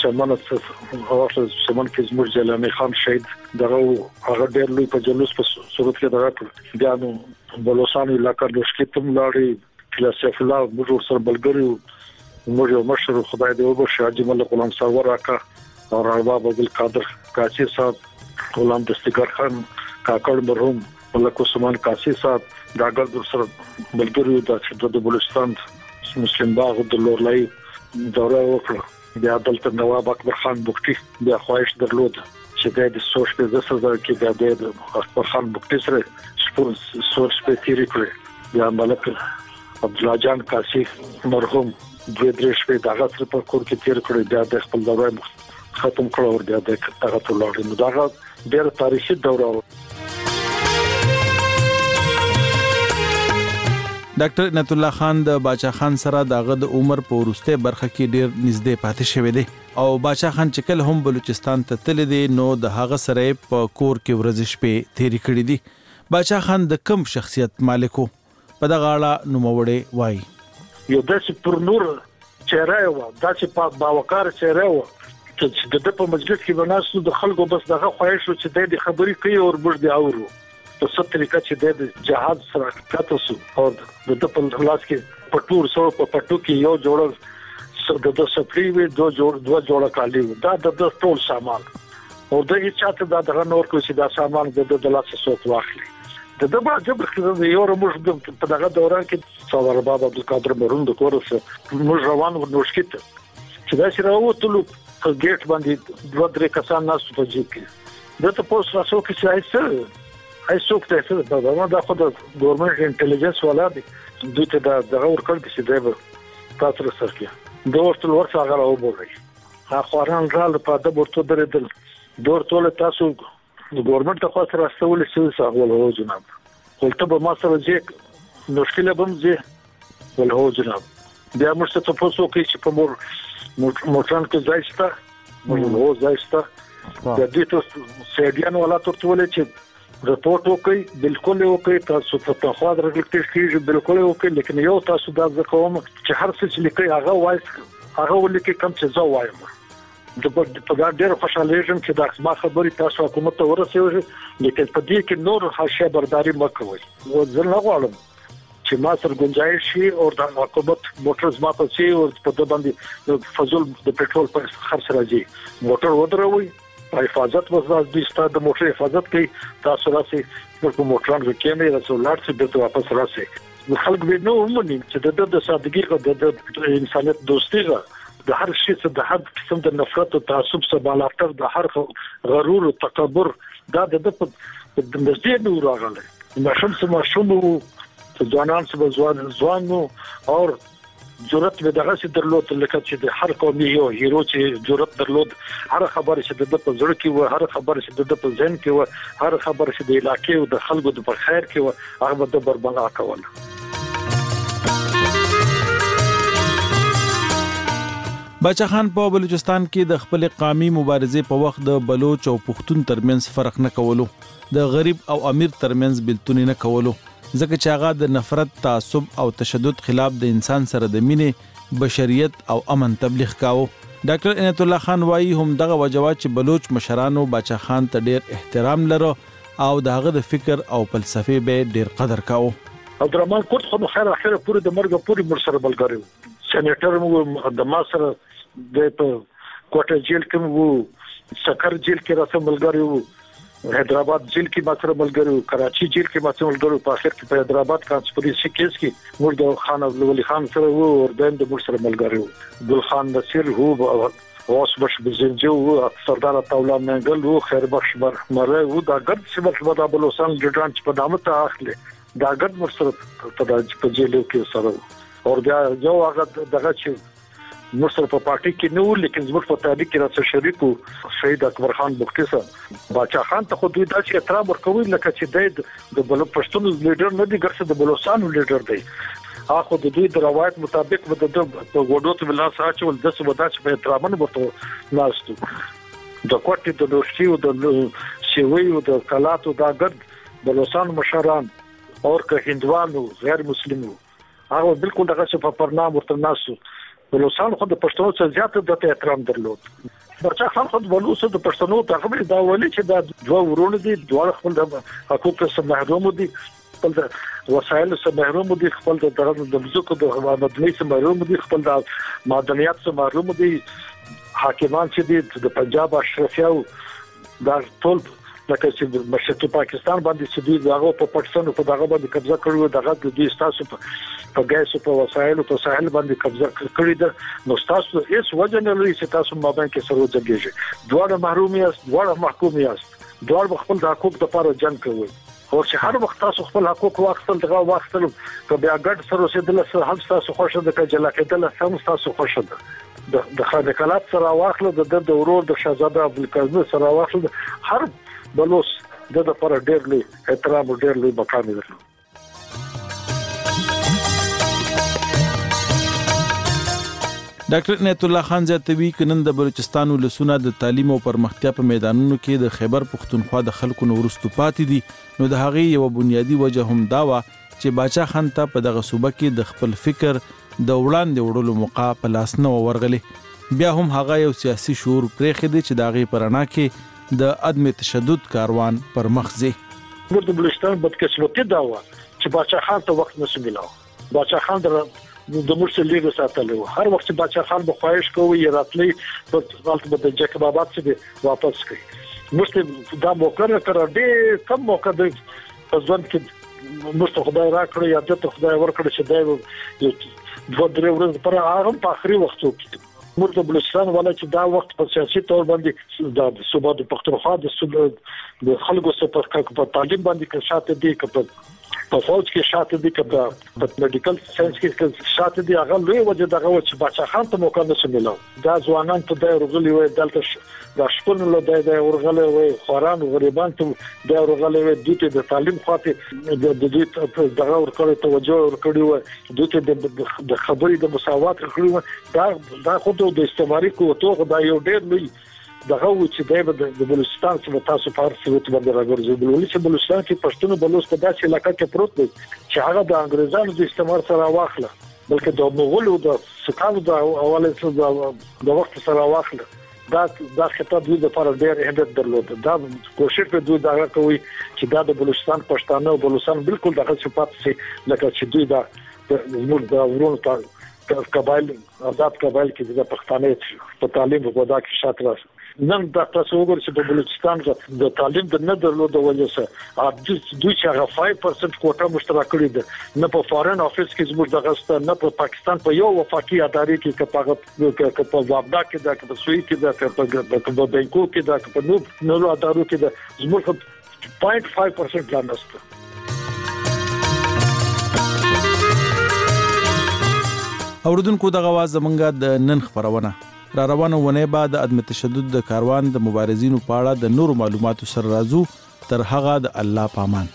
هغه چمن کې زموږ جلانی خان شهید دغه هغه ډېر لوی په جلوس په صورت کې دغه بیا نو بلوچستان علاقې د شکیتم لاري کلاسیف الله موږ سره بلګری موږ یو مشر خدای دې وبخښي حاجی ملک غلام سرور راکا او رباب عبد القادر کاشي صاحب غلام دستګر خان کاکړ مرحوم ملک عثمان کاشي صاحب داګر در سره بلګری د بلوچستان مسلم باغ د لورلای دوره وکړه بیا دلته نواب اکبر خان بوکټي بیا خواهش درلود چې د سوچ په ځسر کې بیا د اکبر خان بوکټي سره سوچ په تیری کړی بیا ملک عبد الله جان کاشي مرحوم دوی درې شپې دغه سره په کور کې تیر کړی بیا د خپل دوره ختم کړو بیا د هغه ټول نو دا ډېر تاریخي دوره ډاکټر عنایت الله خان د باچا خان سره دغه د عمر په ورسته برخه کې ډیر نږدې پاتې شوی دی او باچا خان چې کله هم بلوچستان ته تللی دی نو د هغه سره په کور کې ورځ شپې تیری کړې دي. باچا خان د کم شخصیت مالکو په دغه اړه نوموړی وایي. یو داسې پر نور چهره و، داسې په باوقار چهره و چې د په مجلس کې بناسو د خلکو بس دغه خواهش چې د خبرې کوي او وربر دی اورو په څه طریقه چې د جهاد سره کاته سو او د په لاس کې پټور سو په پټو کې یو جوړ د سپری وی دوه جوړه کالی دا د ټول سامان او د هیڅ چاته دا د نور کو چې دا سامان د لاس سوت واخلي د دبا جبر کې یو موږ په دغه دوران کې څوار بابا د قادر مرون د کورسه موږ روان ورنوشکیت چې دا سره وته په ګیټ باندې دوه درې کسان ناس په جیب کې دته پوسټ راسو کې څوک ته څه دا خو د ګورنمنت انټيليجنس ولا دي دوی ته دا دغه ورکړ چې دی تاسو سره کې د ورته ورڅ هغه راوبوي اخواران رال په د ورته درېدل دور ټول تاسو د ګورنمنت ته خاطر راستول شي څه هو جناب ولته به ما سره چې مشکله بم زه ول هو جناب بیا موږ ته تاسو کې چې په موټران کې ځایسته موږ هو ځایسته د دې ته سیډیان ولا ترتول چې رپورټ وکي بالکل وکي تاسو په خوا درګل کېږي بالکل وکي لیکن یو تاسو دا ځکوم چې هر څه چې لیکي هغه وایي هغه ولکه کم څه زو وایم د په دا ډېر خوشاله یم چې دا ما خبري تاسو حکومت ته ورسېږي لیکن په دې کې نور حاشیه برداري مکوئ او زه نه غواړم چې ما سره گنجائش شي او د حکومت موټر زما په سي او په د باندې فزول د پټرول پر خرڅ راځي موټر ودروي حفاظت وزاد دي ستاسو د موټر حفاظت کوي تاسو راسي په موټران کې کیمرې رسولات چې به واپس راسي خلک به نو ومني چې د سادګي او د انسانيت دوستي د هر شي څخه د هر قسم د نفرت او تعصب څخه بالافتر د هر غرور او تکبر دا د نږدې نور راغلی ماشوم ځوانان څه ځوانو او جرأت به دغه څه درلود لکه چې د هر قومي یو هیرو چې جرأت درلود هر خبره چې د په زړه کې و هر خبره چې د په ذهن کې و هر خبره چې د علاقې او د خلکو د په خیر کې و هغه د بربلا کول. باچا خان په بلوچستان کې د خپل قومي مبارزې په وخت د بلوچ او پښتون ترمنځ فرق نه کولو د غریب او امیر ترمنځ بلتون نه کولو ځکه چې هغه د نفرت تعصب او تشدد خلاف د انسان سره د مینې بشریت او امن تبلیغ کاوه. ډاکټر عنایت الله خان وایي هم دغه وجوات چې بلوچ مشرانو باچا خان ته ډیر احترام لرو او دغه د فکر او فلسفي به ډیر قدر کاوه. عبدالرحمن کوټ خو خیر اخره پوری د مرګ پوری مرسره بلګاری سېنیټر مو د ماسره د کوټه جیل کې وو سکر جیل کې راته ملګری وو حیدرآباد جیل کې ماسره ملګری وو کراچي جیل کې ماسره ملګری په اخر کې په حیدرآباد کانسپریسی کیس کې موږ د خان ولی خان سره وو او د مرسره ملګری وو ګل خان نصیر وو اوس بش بزنجو وو سردار طاولا منګل وو خیر بخش مره وو دا ګرد چې په بلوچستان ګډان چې په نامه ته اخلي دا ګرد مرسره په جیل کې سره او بیا یو هغه دغه چې مرسل په پارټي کې نه و لیکن زموږ په تحریک کې راځي شریکو شهید اکبر خان بختي سره باچا خان ته خو دوی دا چې احترام ورکوي لکه چې د بلوچ پښتون لیډر نه دی ګرځي د بلوچستان لیډر دی هغه د دوی د روایت مطابق د وډو ته ولا ساتل د څه ودا چې په احترام ورته ناستو د کوټې د دوستي او د شوی او د کلاتو دا ګد بلوچستان مشران او که هندوانو غیر مسلمانو هغه بالکل دغه څه په پرنام ورته ناستو بلوچستان خو د پښتنو څخه زیات د احترام درلود. باچا خان خو د بلوچستان د پښتنو تقریبا دا ولي چې دا دوه ورونه دي دوه خپل د حقوق څخه محروم دي خپل د وسایل څخه محروم دي خپل د مزکو د مدني څخه محروم دي خپل د معدنیات څخه محروم دي حاکمان چې دي د پنجاب اشرافیو دا ټول لکه چې مشرقي پاکستان باندې چې دوی دغه په پاکستان په دغه باندې قبضه کړو دغه د دوی تاسو په ګیس په وسایل په ساحل باندې قبضه کړی ده نو تاسو هیڅ وجه نه لري چې تاسو مابین کې سره وځګیږي دوه محروم یاست دوه محکوم یاست دوه خپل د حقوق لپاره جنگ کوي او چې هر وخت تاسو خپل حقوق واخلل دغه واخلل که بیا ګډ سره رسیدل سره هم تاسو خوشاله ده که جلا کېدل هم تاسو خوشاله ده د خانقلات سره واخلل د ورور د شهزاده عبدالقادر سره واخلل هر بلوس د لپاره ډېر لوی احترام او ډېر لوی مقام درلود. ډاکټر عنایت الله خان زیاتوي کنن د بلوچستان ولسونه د تعلیم او پرمختیا په میدانونو کې د خیبر پښتونخوا د خلکو نو ورستو پاتې دي نو د هغه یو بنیادی وجه هم دا و چې باچا خان ته په دغه صوبه کې د خپل فکر د وړاندې وړلو موقع په لاس نه ورغلې بیا هم هغه یو سیاسي شعور پرېښی دی چې د هغې په رڼا کې د عدم تشدد کاروان پر مخ ځي. د بلوچستان بدقسمتي دا وه چې باچا خان ته وخت نشو میلاو باچا خان د مرسل لیګو ساتلو هر وخت چې باچا خان به خواهش کوي راتلی په حالت به د جکب آباد څخه واپس کوي مرسل دا موقع کړه ډېر کم موقع د ځوان کې مرسل خدای را کړی یا د خدای ور کړی چې دا دوه درې ورځې پر هغه په اخري وختو کې مرسل بلوچستان ولا چې دا وخت په سیاسي تور باندې د صوبه د پښتونخوا د خلکو سره په تعلیم باندې کې شاته دي په فوج کې شاته دي کبه په میډیکل ساينس کې شاته دي هغه لوی وجه دغه چې باچا خان ته موقع نشو ملو دا ځوانان ته د ورغلي وي دلته د شپون له د ورغلي وي خوران غریبان ته د ورغلي وي د تعلیم خاطر د دې دغه ورکړې توجه ورکړي وي د خبرې د مساوات کړي دا خود د استعماري قوتو دا یو ډېر لوی دغه و چې د بلوچستان څخه تاسو فارسی وته باندې راګرځي بلوچستان کې پښتون بلوچ په داسې علاقه کې پروت دی چې هغه د انګريزانو د استعمار سره واخله بلکې د مغولو د سکانو د اوله د وخت سره واخله دا خطاب دوی د لپاره ډېر اهمیت درلود دا کوشش په دوی دا کوي چې دا د بلوچستان پښتانه او بلوچستان بالکل دغه صفات سي لکه چې دوی دا زموږ د ورونو قبایل آزاد قبایل کې د پښتانه په تعلیم په ودا کې شاته راځي نن دا تاسو وګورئ چې په بلوچستان د تعلیم د نه درلودو وجه سره دوی چې هغه 5% کوټه مشترک کړی ده نه په فارن افیس کې زموږ د غسته نه په پاکستان په یو وفاقي ادارې کې کپاغه په وابدا کې دا په سوی کې دا په بانکو کې دا په نورو ادارو کې دا زموږ 0.5% لا نشته. اوردونکو د غواز زمونږه د نن خبرونه را روانه ونه بعد عدم تشدد د کاروان د مبارزینو په اړه د نورو معلوماتو سره راځو تر هغه د الله پامان.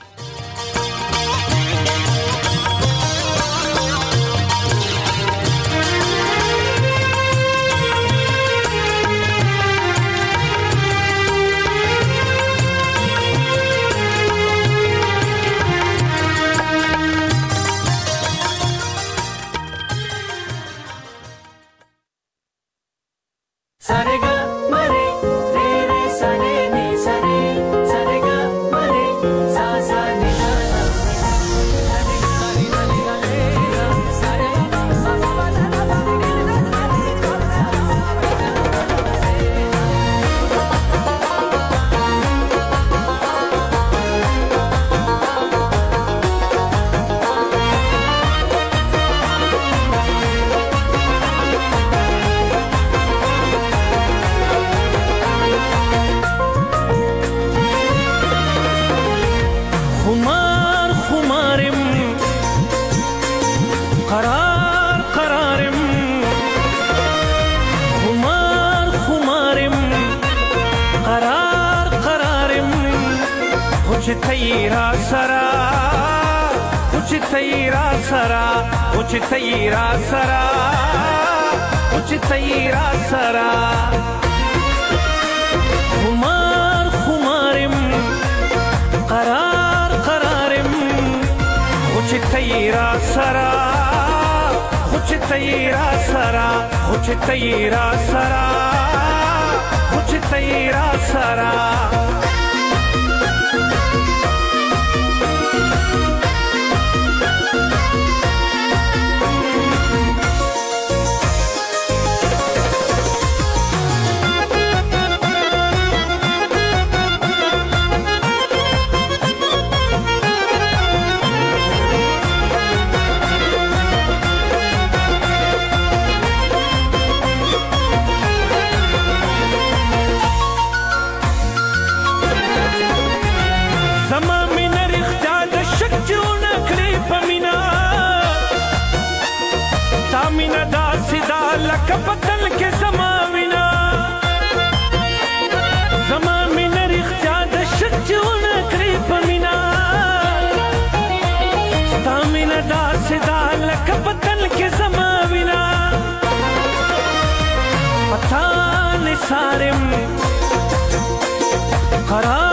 سارم قرار